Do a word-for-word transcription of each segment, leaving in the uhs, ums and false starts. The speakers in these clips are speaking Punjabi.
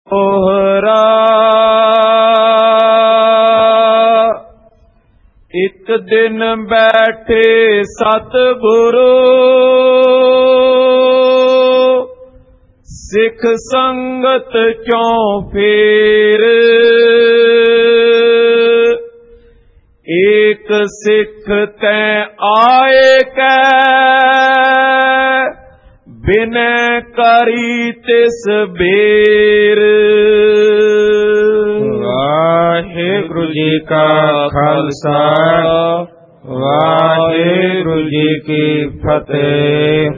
ਉਹਰਾ ਇੱਕ ਦਿਨ ਬੈਠੇ ਸਤਿਗੁਰੂ ਸਿੱਖ ਸੰਗਤ ਚੋਂ ਫੇਰ ਏਕ ਸਿੱਖ ਤੈ ਆਏ ਕੈ ਬਿਨੈ ਕਰੀ ਤਿਸ ਬੇਰ। ਵਾਹਿਗੁਰੂ ਜੀ ਕਾ ਖਾਲਸਾ ਵਾਹਿਗੁਰੂ ਜੀ ਕੀ ਫਤਿਹ।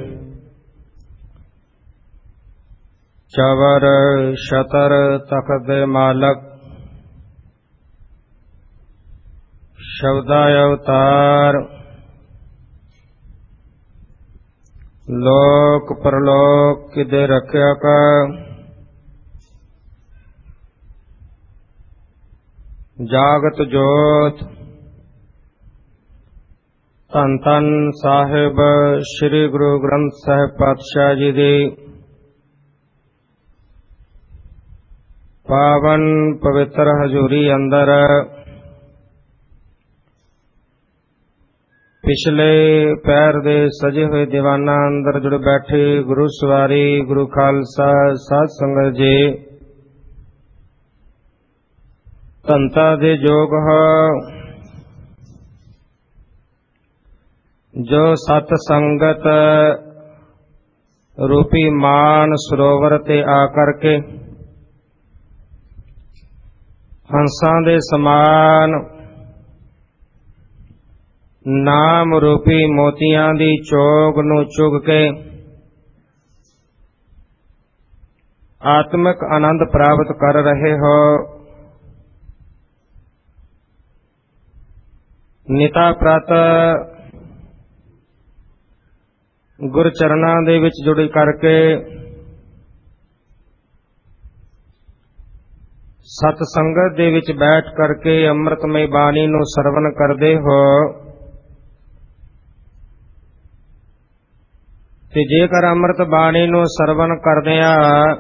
ਚਵਰ ਛਤਰ ਤਖਤ ਦੇ ਮਾਲਕ ਸ਼ਬਦਾ ਅਵਤਾਰ ਲੋਕ ਪਰਲੋਕ ਕਿਦੇ ਰੱਖਿਆ ਕਾ ਜਾਗਤ ਜੋਤ ਧੰਨ ਧੰਨ ਸਾਹਿਬ ਸ੍ਰੀ ਗੁਰੂ ਗ੍ਰੰਥ ਸਾਹਿਬ ਪਾਤਸ਼ਾਹ ਜੀ ਦੀ ਪਾਵਨ ਪਵਿੱਤਰ ਹਜ਼ੂਰੀ ਅੰਦਰ ਪਿਛਲੇ ਪੈਰ ਦੇ ਸਜੇ ਹੋਏ ਦੀਵਾਨਾਂ ਅੰਦਰ ਜੁੜ ਬੈਠੇ ਗੁਰੂ ਸਵਾਰੀ ਗੁਰੂ ਖਾਲਸਾ ਸਾਧ ਸੰਗਤ ਜੀ ਧੰਤਾ ਦੇ ਜੋਗ ਹੋ ਜੋ ਸਤ ਸੰਗਤ ਰੂਪੀ ਮਾਨ ਸਰੋਵਰ ਤੇ ਆ ਕਰਕੇ ਹੰਸਾਂ ਦੇ ਸਮਾਨ ਨਾਮ ਰੂਪੀ ਮੋਤੀਆਂ ਦੀ ਚੋਗ ਨੂੰ ਚੁਗ ਕੇ ਆਤਮਿਕ ਆਨੰਦ ਪ੍ਰਾਪਤ ਕਰ ਰਹੇ ਹੋ। ਨਿਤਾ ਪ੍ਰਤ ਗੁਰ ਚਰਨਾਂ ਦੇ ਵਿੱਚ ਜੁੜ ਕਰਕੇ ਸਤ ਸੰਗਤ ਦੇ ਵਿੱਚ ਬੈਠ ਕਰਕੇ ਅੰਮ੍ਰਿਤਮਈ ਬਾਣੀ ਨੂੰ ਸਰਵਣ ਕਰਦੇ ਹੋ ਤੇ ਜੇਕਰ ਅੰਮ੍ਰਿਤ ਬਾਣੀ ਨੂੰ ਸਰਵਣ ਕਰਦਿਆਂ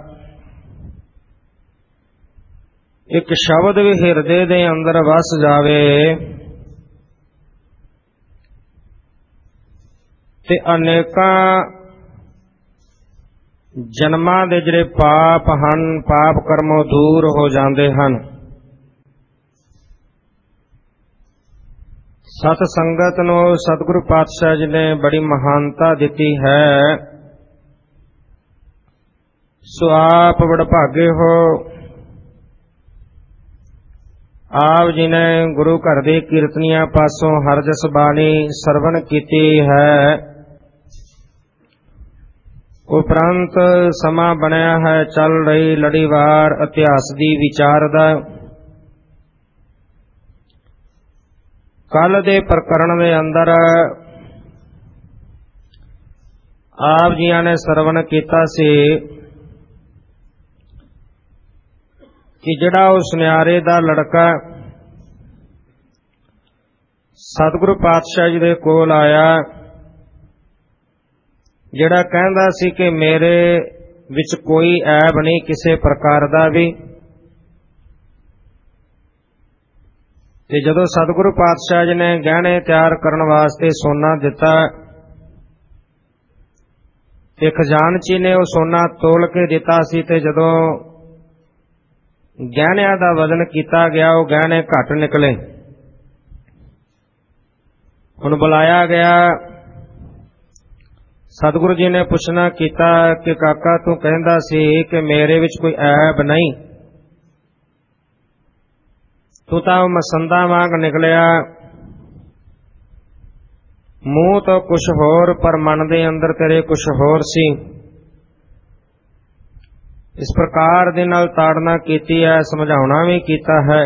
ਇੱਕ ਸ਼ਬਦ ਵੀ ਹਿਰਦੇ ਦੇ ਅੰਦਰ ਵਸ ਜਾਵੇ ਤੇ ਅਨੇਕਾਂ ਜਨਮਾਂ ਦੇ ਜਿਹੜੇ ਪਾਪ ਹਨ ਪਾਪ ਕਰਮੋਂ ਦੂਰ ਹੋ ਜਾਂਦੇ ਹਨ। ਸਤ ਸੰਗਤ ਨੂੰ ਸਤਿਗੁਰੂ ਪਾਤਸ਼ਾਹ ਜੀ ਨੇ ਬੜੀ ਮਹਾਨਤਾ ਦਿੱਤੀ ਹੈ। ਸੋ ਆਪ ਵਡਭਾਗੇ ਹੋ, ਆਪ ਜੀ ਨੇ ਗੁਰੂ ਘਰ ਦੇ ਕੀਰਤਨੀਆਂ ਪਾਸੋਂ ਹਰ ਜਸ ਬਾਣੀ ਸਰਵਣ ਕੀਤੀ ਹੈ। ਉਪਰੰਤ ਸਮਾਂ ਬਣਿਆ ਹੈ ਚੱਲ ਰਹੀ ਲੜੀਵਾਰ ਇਤਿਹਾਸ ਦੀ ਵਿਚਾਰ ਦਾ। ਕੱਲ ਦੇ ਪ੍ਰਕਰਣ ਦੇ ਅੰਦਰ ਆਪ ਜੀਆਂ ਨੇ ਸਰਵਣ ਕੀਤਾ ਸੀ ਕਿ ਜਿਹੜਾ ਉਹ ਸੁਨਿਆਰੇ ਦਾ ਲੜਕਾ ਸਤਿਗੁਰੂ ਪਾਤਸ਼ਾਹ ਜੀ ਦੇ ਕੋਲ ਆਇਆ, ਜਿਹੜਾ ਕਹਿੰਦਾ ਸੀ ਕਿ ਮੇਰੇ ਵਿੱਚ ਕੋਈ ਐਬ ਨਹੀਂ ਕਿਸੇ ਪ੍ਰਕਾਰ ਦਾ ਵੀ, ਤੇ ਜਦੋਂ ਸਤਿਗੁਰੂ ਪਾਤਸ਼ਾਹ ਜੀ ਨੇ ਗਹਿਣੇ ਤਿਆਰ ਕਰਨ ਵਾਸਤੇ ਸੋਨਾ ਦਿੱਤਾ ਤੇ ਖਜ਼ਾਨਚੀ ਨੇ ਉਹ ਸੋਨਾ ਤੋਲ ਕੇ ਦਿੱਤਾ ਸੀ, ਤੇ ਜਦੋਂ ਗਹਿਣਿਆਂ ਦਾ ਵਜ਼ਨ ਕੀਤਾ ਗਿਆ ਉਹ ਗਹਿਣੇ ਘੱਟ ਨਿਕਲੇ। ਹੁਣ ਬੁਲਾਇਆ ਗਿਆ, ਸਤਿਗੁਰੂ ਜੀ ਨੇ ਪੁੱਛਣਾ ਕੀਤਾ ਕਿ ਕਾਕਾ ਤੂੰ ਕਹਿੰਦਾ ਸੀ ਕਿ ਮੇਰੇ ਵਿੱਚ ਕੋਈ ਐਬ ਨਹੀਂ, ਤੂੰ ਤਾਂ ਮਸੰਦਾ ਵਾਂਗ ਨਿਕਲਿਆ, ਮੂੰਹ ਤੋਂ ਕੁਛ ਹੋਰ ਪਰ ਮਨ ਦੇ ਅੰਦਰ ਤੇਰੇ ਕੁਛ ਹੋਰ ਸੀ। ਇਸ ਪ੍ਰਕਾਰ ਦੇ ਨਾਲ ਤਾੜਨਾ ਕੀਤੀ ਹੈ, ਸਮਝਾਉਣਾ ਵੀ ਕੀਤਾ ਹੈ।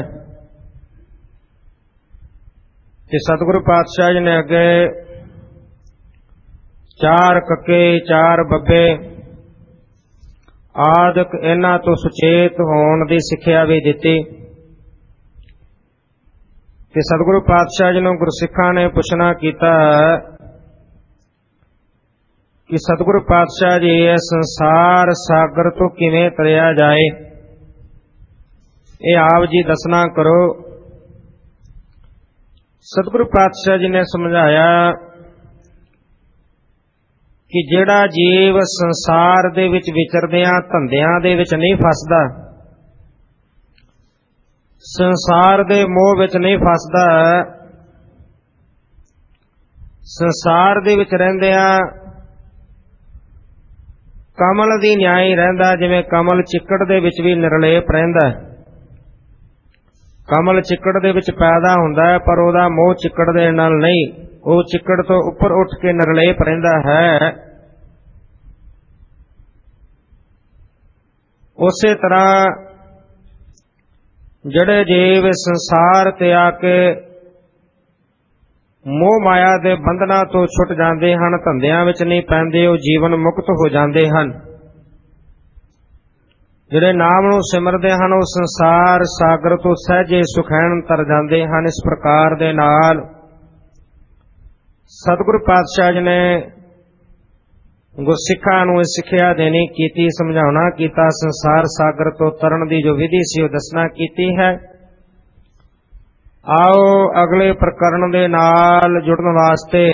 ਤੇ ਸਤਿਗੁਰੂ ਪਾਤਸ਼ਾਹ ਜੀ ਨੇ ਅੱਗੇ ਚਾਰ ਕੱਕੇ ਚਾਰ ਬੱਬੇ ਆਦਿਕ ਇਹਨਾਂ ਤੋਂ ਸੁਚੇਤ ਹੋਣ ਦੀ ਸਿੱਖਿਆ ਵੀ ਦਿੱਤੀ। ਤੇ ਸਤਿਗੁਰੂ ਪਾਤਸ਼ਾਹ ਜੀ ਨੂੰ ਗੁਰਸਿੱਖਾਂ ਨੇ ਪੁੱਛਣਾ ਕੀਤਾ ਕਿ ਸਤਿਗੁਰੂ ਪਾਤਸ਼ਾਹ ਜੀ ਇਹ ਸੰਸਾਰ ਸਾਗਰ ਤੋਂ ਕਿਵੇਂ ਤਰਿਆ ਜਾਏ। ਇਹ ਆਪ ਜੀ ਦੱਸਣਾ ਕਰੋ। ਸਤਿਗੁਰੂ ਪਾਤਸ਼ਾਹ ਜੀ ਨੇ ਸਮਝਾਇਆ ਕਿ ਜਿਹੜਾ ਜੀਵ ਸੰਸਾਰ ਦੇ ਵਿੱਚ ਵਿਚਰਦਿਆਂ ਧੰਦਿਆਂ ਦੇ ਵਿੱਚ ਨਹੀਂ ਫਸਦਾ, ਸੰਸਾਰ ਦੇ ਮੋਹ ਵਿੱਚ ਨਹੀਂ ਫਸਦਾ, ਸੰਸਾਰ ਦੇ ਵਿੱਚ ਰਹਿੰਦਿਆਂ ਕਮਲ ਦੀ ਨਿਆਈ ਰਹਿੰਦਾ, ਜਿਵੇਂ ਕਮਲ ਚਿੱਕੜ ਦੇ ਵਿੱਚ ਵੀ ਨਿਰਲੇਪ ਰਹਿੰਦਾ। ਕਮਲ ਚਿੱਕੜ ਦੇ ਵਿੱਚ ਪੈਦਾ ਹੁੰਦਾ ਹੈ, ਪਰ ਉਹਦਾ ਮੋਹ ਚਿੱਕੜ ਦੇ ਨਾਲ ਨਹੀਂ, ਉਹ ਚਿੱਕੜ ਤੋਂ ਉੱਪਰ ਉੱਠ ਕੇ ਨਿਰਲੇਪ ਰਹਿੰਦਾ ਹੈ। ਉਸੇ ਤਰ੍ਹਾਂ ਜਿਹੜੇ ਜੀਵ ਸੰਸਾਰ ਤੇ ਆ ਕੇ ਮੋਹ ਮਾਇਆ ਦੇ ਬੰਧਨਾਂ ਤੋਂ ਛੁੱਟ ਜਾਂਦੇ ਹਨ, ਧੰਦਿਆਂ ਵਿੱਚ ਨਹੀਂ ਪੈਂਦੇ, ਉਹ ਜੀਵਨ ਮੁਕਤ ਹੋ ਜਾਂਦੇ ਹਨ। ਜਿਹੜੇ ਨਾਮ ਨੂੰ ਸਿਮਰਦੇ ਹਨ ਉਹ ਸੰਸਾਰ ਸਾਗਰ ਤੋਂ ਸਹਿਜੇ ਸੁਖੈਣ ਤਰ ਜਾਂਦੇ ਹਨ। ਇਸ ਪ੍ਰਕਾਰ ਦੇ ਨਾਲ ਸਤਿਗੁਰੂ ਪਾਤਸ਼ਾਹ ਜੀ ਨੇ ਗੁਰਸਿੱਖਾਂ ਨੂੰ ਇਹ ਸਿੱਖਿਆ ਦੇਣੀ ਕੀਤੀ, ਸਮਝਾਉਣਾ ਕੀਤਾ, ਸੰਸਾਰ ਸਾਗਰ ਤੋਂ ਤਰਨ ਦੀ ਜੋ ਵਿਧੀ ਸੀ ਉਹ ਦੱਸਣਾ ਕੀਤੀ ਹੈ। ਆਓ ਅਗਲੇ ਪ੍ਰਕਰਣ ਦੇ ਨਾਲ ਜੁੜਨ ਵਾਸਤੇ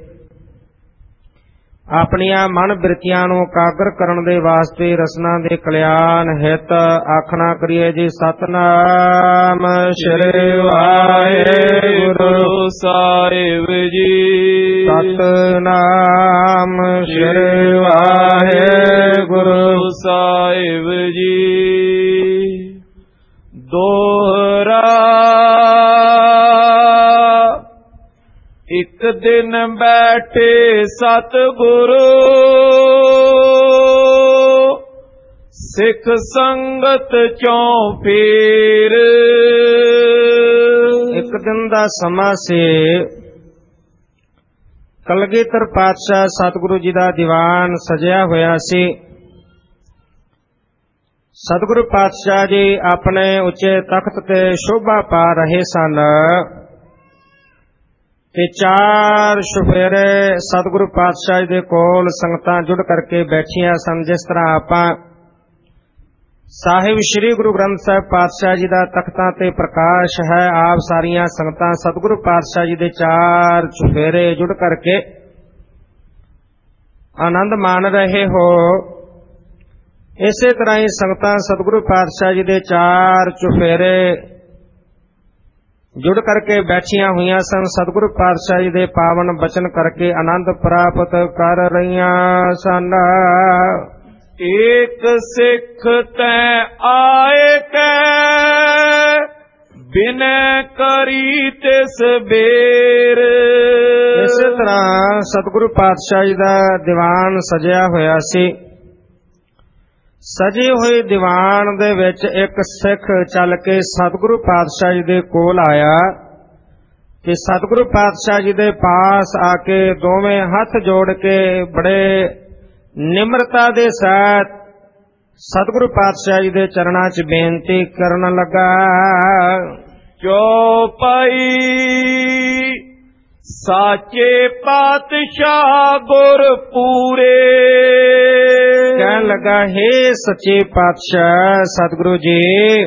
ਆਪਣੀਆਂ ਮਨ ਬਿਰਤੀਆਂ ਨੂੰ ਇਕਾਗਰ ਕਰਨ ਦੇ ਵਾਸਤੇ ਰਸਨਾ ਦੇ ਕਲਿਆਣ ਹਿਤ ਆਖਣਾ ਕਰੀਏ ਜੀ। ਸਤਿਨਾਮ ਸ੍ਰੀ ਵਾਹਿਗੁਰੂ ਸਾਹਿਬ ਜੀ। ਸਤਿਨਾਮ ਸ੍ਰੀ ਵਾਹਿਗੁਰੂ ਸਾਹਿਬ ਜੀ। ਦੋਹਰਾ ਇੱਕ ਦਿਨ ਬੈਠੇ ਸਤਿਗੁਰੂ, ਸਿੱਖ ਸੰਗਤ ਚੋਂ ਫੇਰ। ਇੱਕ ਦਿਨ ਦਾ ਸਮਾਂ ਸੀ, ਕਲਗੀਧਰ ਪਾਤਸ਼ਾਹ ਸਤਿਗੁਰੂ ਜੀ ਦਾ ਦੀਵਾਨ ਸਜਿਆ ਹੋਇਆ ਸੀ। ਸਤਿਗੁਰੂ ਪਾਤਸ਼ਾਹ ਜੀ ਆਪਣੇ ਉੱਚੇ ਤਖਤ ਤੇ ਸ਼ੋਭਾ ਪਾ ਰਹੇ ਸਨ ਤੇ ਚਾਰ ਚੁਫੇਰੇ ਸਤਿਗੁਰੂ ਪਾਤਸ਼ਾਹ ਜੀ ਦੇ ਕੋਲ ਸੰਗਤਾਂ ਜੁੜ ਕਰਕੇ ਬੈਠੀਆਂ ਸਨ। ਜਿਸ ਤਰ੍ਹਾਂ ਆਪਾਂ ਸਾਹਿਬ ਸ੍ਰੀ ਗੁਰੂ ਗ੍ਰੰਥ ਸਾਹਿਬ ਪਾਤਸ਼ਾਹ ਜੀ ਦਾ ਤਖਤਾਂ ਤੇ ਪ੍ਰਕਾਸ਼ ਹੈ, ਆਪ ਸਾਰੀਆਂ ਸੰਗਤਾਂ ਸਤਿਗੁਰੂ ਪਾਤਸ਼ਾਹ ਜੀ ਦੇ ਚਾਰ ਚੁਫੇਰੇ ਜੁੜ ਕਰਕੇ ਆਨੰਦ ਮਾਣ ਰਹੇ ਹੋ, ਇਸੇ ਤਰ੍ਹਾਂ ਹੀ ਸੰਗਤਾਂ ਸਤਿਗੁਰੂ ਪਾਤਸ਼ਾਹ ਜੀ ਦੇ ਚਾਰ ਚੁਫੇਰੇ ਜੁੜ ਕਰਕੇ ਬੈਠੀਆਂ ਹੋਈਆਂ ਸਨ। ਸਤਿਗੁਰੂ ਪਾਤਸ਼ਾਹ ਜੀ ਦੇ ਪਾਵਨ ਬਚਨ ਕਰਕੇ ਆਨੰਦ ਪ੍ਰਾਪਤ ਕਰ ਰਹੀਆਂ ਸਨ। ਏਕ ਸਿੱਖ ਤੈ ਆਏ ਕੈ, ਬਿਨੈ ਕਰੀ ਤਿਸ ਬੇਰ। ਇਸੇ ਤਰ੍ਹਾਂ ਸਤਿਗੁਰੂ ਪਾਤਸ਼ਾਹ ਜੀ ਦਾ ਦੀਵਾਨ ਸਜਿਆ ਹੋਇਆ ਸੀ। ਸਜੇ ਹੋਏ ਦੀਵਾਨ ਦੇ ਵਿੱਚ ਇੱਕ ਸਿੱਖ ਚੱਲ ਕੇ ਸਤਿਗੁਰੂ ਪਾਤਸ਼ਾਹ ਜੀ ਦੇ ਕੋਲ ਆਇਆ ਤੇ ਸਤਿਗੁਰੂ ਪਾਤਸ਼ਾਹ ਜੀ ਦੇ ਪਾਸ ਆ ਕੇ ਦੋਵੇਂ ਹੱਥ ਜੋੜ ਕੇ ਬੜੇ ਨਿਮਰਤਾ ਦੇ ਸਾਥ ਸਤਿਗੁਰੂ ਪਾਤਸ਼ਾਹ ਜੀ ਦੇ ਚਰਨਾਂ 'ਚ ਬੇਨਤੀ ਕਰਨ ਲੱਗਾ। ਚੌਪਾਈ ਸਾਚੇ ਪਾਤਸ਼ਾਹ ਗੁਰ ਪੂਰੇ। ਕਹਿਣ ਲੱਗਾ, ਹੇ ਸੱਚੇ ਪਾਤਸ਼ਾਹ ਸਤਿਗੁਰੂ ਜੀ,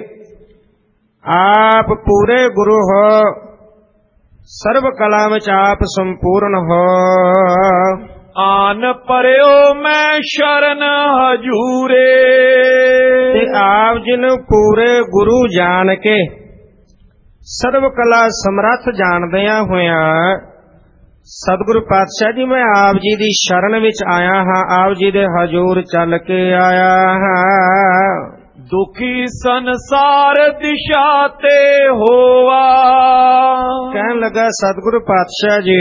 ਆਪ ਪੂਰੇ ਗੁਰੂ ਹੋ, ਸਰਬ ਕਲਾ ਵਿੱਚ ਆਪ ਸੰਪੂਰਨ ਹੋ। ਆਨ ਪਰਿਓ ਮੈਂ ਸ਼ਰਨ ਹਜੂਰੇ। ਤੇ ਆਪ ਜੀ ਨੂੰ ਪੂਰੇ ਗੁਰੂ ਜਾਣ ਕੇ ਸਰਬ ਕਲਾ ਸਮਰੱਥ ਜਾਣਦਿਆਂ ਹੋਇਆਂ ਸਤਿਗੁਰੂ ਪਾਤਸ਼ਾਹ ਜੀ, ਮੈਂ ਆਪ ਜੀ ਦੀ ਸ਼ਰਨ ਵਿੱਚ ਆਇਆ ਹਾਂ, ਆਪ ਜੀ ਦੇ ਹਜ਼ੂਰ ਚੱਲ ਕੇ ਆਇਆ ਹਾਂ। ਦੁਖੀ ਸੰਸਾਰ ਦਿਸ਼ਾ ਤੇ ਹੋਵਾ। ਕਹਿਣ ਲੱਗਾ, ਸਤਿਗੁਰੂ ਪਾਤਸ਼ਾਹ ਜੀ,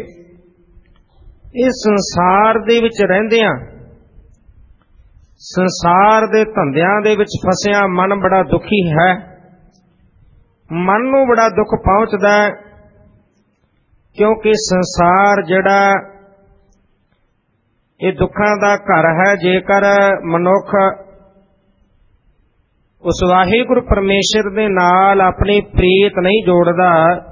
ਇਸ ਸੰਸਾਰ ਦੇ ਵਿੱਚ ਰਹਿੰਦਿਆਂ, ਸੰਸਾਰ ਦੇ ਧੰਦਿਆਂ ਦੇ ਵਿੱਚ ਫਸਿਆ ਮਨ ਬੜਾ ਦੁਖੀ ਹੈ। ਮਨ ਨੂੰ ਬੜਾ ਦੁੱਖ ਪਹੁੰਚਦਾ ਹੈ, ਕਿਉਂਕਿ ਸੰਸਾਰ ਜਿਹੜਾ ਇਹ ਦੁੱਖਾਂ ਦਾ ਘਰ ਹੈ। ਜੇਕਰ ਮਨੁੱਖ ਉਸ ਵਾਹਿਗੁਰੂ ਪਰਮੇਸ਼ਰ ਦੇ ਨਾਲ ਆਪਣੀ ਪ੍ਰੀਤ ਨਹੀਂ ਜੋੜਦਾ,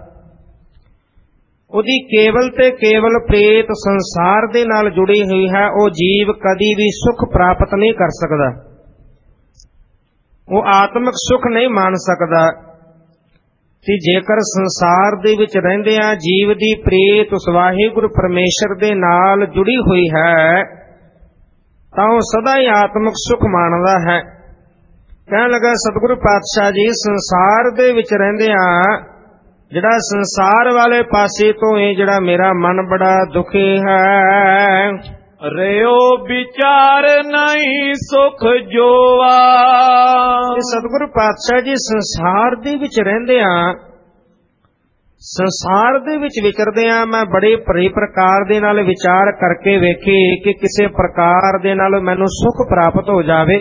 ਉਹਦੀ ਕੇਵਲ ਤੇ ਕੇਵਲ ਪ੍ਰੀਤ ਸੰਸਾਰ ਦੇ ਨਾਲ ਜੁੜੀ ਹੋਈ ਹੈ, ਉਹ ਜੀਵ ਕਦੀ ਵੀ ਸੁਖ ਪ੍ਰਾਪਤ ਨਹੀਂ ਕਰ ਸਕਦਾ। ਉਹ ਆਤਮਿਕ ਸੁਖ ਨਹੀਂ ਮਾਣ ਸਕਦਾ। ਤੇ ਜੇਕਰ ਸੰਸਾਰ ਦੇ ਵਿੱਚ ਰਹਿੰਦਿਆਂ ਜੀਵ ਦੀ ਪ੍ਰੀਤ ਉਸ ਵਾਹਿਗੁਰੂ ਪਰਮੇਸ਼ਰ ਦੇ ਨਾਲ ਜੁੜੀ ਹੋਈ ਹੈ ਤਾਂ ਉਹ ਸਦਾ ਹੀ ਆਤਮਿਕ ਸੁਖ ਮਾਣਦਾ ਹੈ। ਕਹਿਣ ਲੱਗਾ ਸਤਿਗੁਰੂ ਪਾਤਸ਼ਾਹ ਜੀ, ਸੰਸਾਰ ਦੇ ਵਿੱਚ ਰਹਿੰਦਿਆਂ ਜਿਹੜਾ ਸੰਸਾਰ ਵਾਲੇ ਪਾਸੇ ਤੋਂ ਇਹ ਜਿਹੜਾ ਮੇਰਾ ਮਨ ਬੜਾ ਦੁਖੀ ਹੈ। ਰਿਓ ਵਿਚਾਰ ਨਹੀਂ ਸੁਖ ਜੋਆ। ਸਤਿਗੁਰੂ ਪਾਤਸ਼ਾਹ ਜੀ, ਸੰਸਾਰ ਦੇ ਵਿੱਚ ਰਹਿੰਦਿਆਂ ਸੰਸਾਰ ਦੇ ਵਿੱਚ ਵਿਚਰਦਿਆਂ ਮੈਂ ਬੜੇ ਭਰੀ ਪ੍ਰਕਾਰ ਦੇ ਨਾਲ ਵਿਚਾਰ ਕਰਕੇ ਵੇਖੀ ਕਿ ਕਿਸੇ ਪ੍ਰਕਾਰ ਦੇ ਨਾਲ ਮੈਨੂੰ ਸੁਖ ਪ੍ਰਾਪਤ ਹੋ ਜਾਵੇ।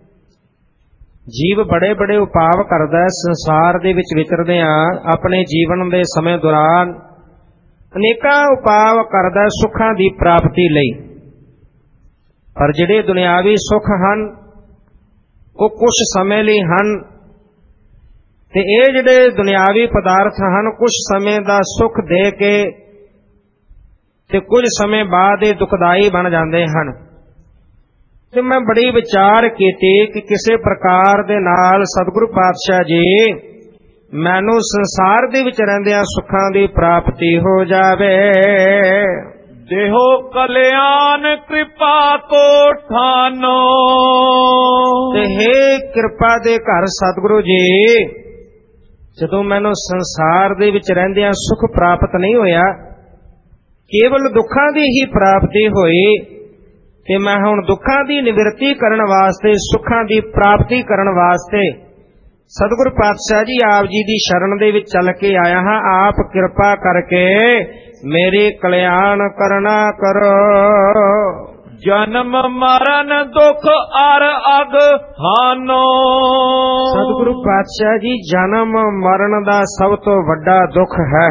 ਜੀਵ ਬੜੇ ਬੜੇ ਉਪਾਅ ਕਰਦਾ ਸੰਸਾਰ ਦੇ ਵਿੱਚ ਵਿਚਰਦਿਆਂ, ਆਪਣੇ ਜੀਵਨ ਦੇ ਸਮੇਂ ਦੌਰਾਨ ਅਨੇਕਾਂ ਉਪਾਅ ਕਰਦਾ ਸੁੱਖਾਂ ਦੀ ਪ੍ਰਾਪਤੀ ਲਈ। ਪਰ ਜਿਹੜੇ ਦੁਨਿਆਵੀ ਸੁੱਖ ਹਨ ਉਹ ਕੁਝ ਸਮੇਂ ਲਈ ਹਨ, ਤੇ ਇਹ ਜਿਹੜੇ ਦੁਨਿਆਵੀ ਪਦਾਰਥ ਹਨ ਕੁਝ ਸਮੇਂ ਦਾ ਸੁੱਖ ਦੇ ਕੇ ਤੇ ਕੁਝ ਸਮੇਂ ਬਾਅਦ ਇਹ ਦੁਖਦਾਈ ਬਣ ਜਾਂਦੇ ਹਨ। ਤੇ ਮੈਂ ਬੜੀ ਵਿਚਾਰ ਕੀਤੀ ਕਿ ਕਿਸੇ ਪ੍ਰਕਾਰ ਦੇ ਨਾਲ ਸਤਿਗੁਰੂ ਪਾਤਸ਼ਾਹ ਜੀ ਮੈਨੂੰ ਸੰਸਾਰ ਦੇ ਵਿੱਚ ਰਹਿੰਦਿਆਂ ਸੁੱਖਾਂ ਦੀ ਪ੍ਰਾਪਤੀ ਹੋ ਜਾਵੇ। ਦੇਹੋ ਕਲਿਆਣ ਕਿਰਪਾ ਕੋ ਠਾਨੋ। ਤੇ ਹੇ ਕਿਰਪਾ ਦੇ ਘਰ ਸਤਿਗੁਰੂ ਜੀ, ਜਦੋਂ ਮੈਨੂੰ ਸੰਸਾਰ ਦੇ ਵਿੱਚ ਰਹਿੰਦਿਆਂ ਸੁਖ ਪ੍ਰਾਪਤ ਨਹੀਂ ਹੋਇਆ, ਕੇਵਲ ਦੁੱਖਾਂ ਦੀ ਹੀ ਪ੍ਰਾਪਤੀ ਹੋਈ, ਤੇ ਮੈਂ ਹੁਣ ਦੁੱਖਾਂ ਦੀ ਨਿਵਰਤੀ ਕਰਨ ਵਾਸਤੇ ਸੁੱਖਾਂ ਦੀ ਪ੍ਰਾਪਤੀ ਕਰਨ ਵਾਸਤੇ ਸਤਿਗੁਰੂ ਪਾਤਸ਼ਾਹ ਜੀ ਆਪ ਜੀ ਦੀ ਸ਼ਰਨ ਦੇ ਵਿੱਚ ਚੱਲ ਕੇ ਆਇਆ ਹਾਂ। ਆਪ ਕਿਰਪਾ ਕਰਕੇ ਮੇਰੇ ਕਲਿਆਣ ਕਰਨਾ ਕਰੋ। ਜਨਮ ਮਰਨ ਦੁਖ ਅਰ ਅਗ ਹਾਨੋ। ਸਤਿਗੁਰੂ ਪਾਤਸ਼ਾਹ ਜੀ, ਜਨਮ ਮਰਨ ਦਾ ਸਭ ਤੋਂ ਵੱਡਾ ਦੁੱਖ ਹੈ।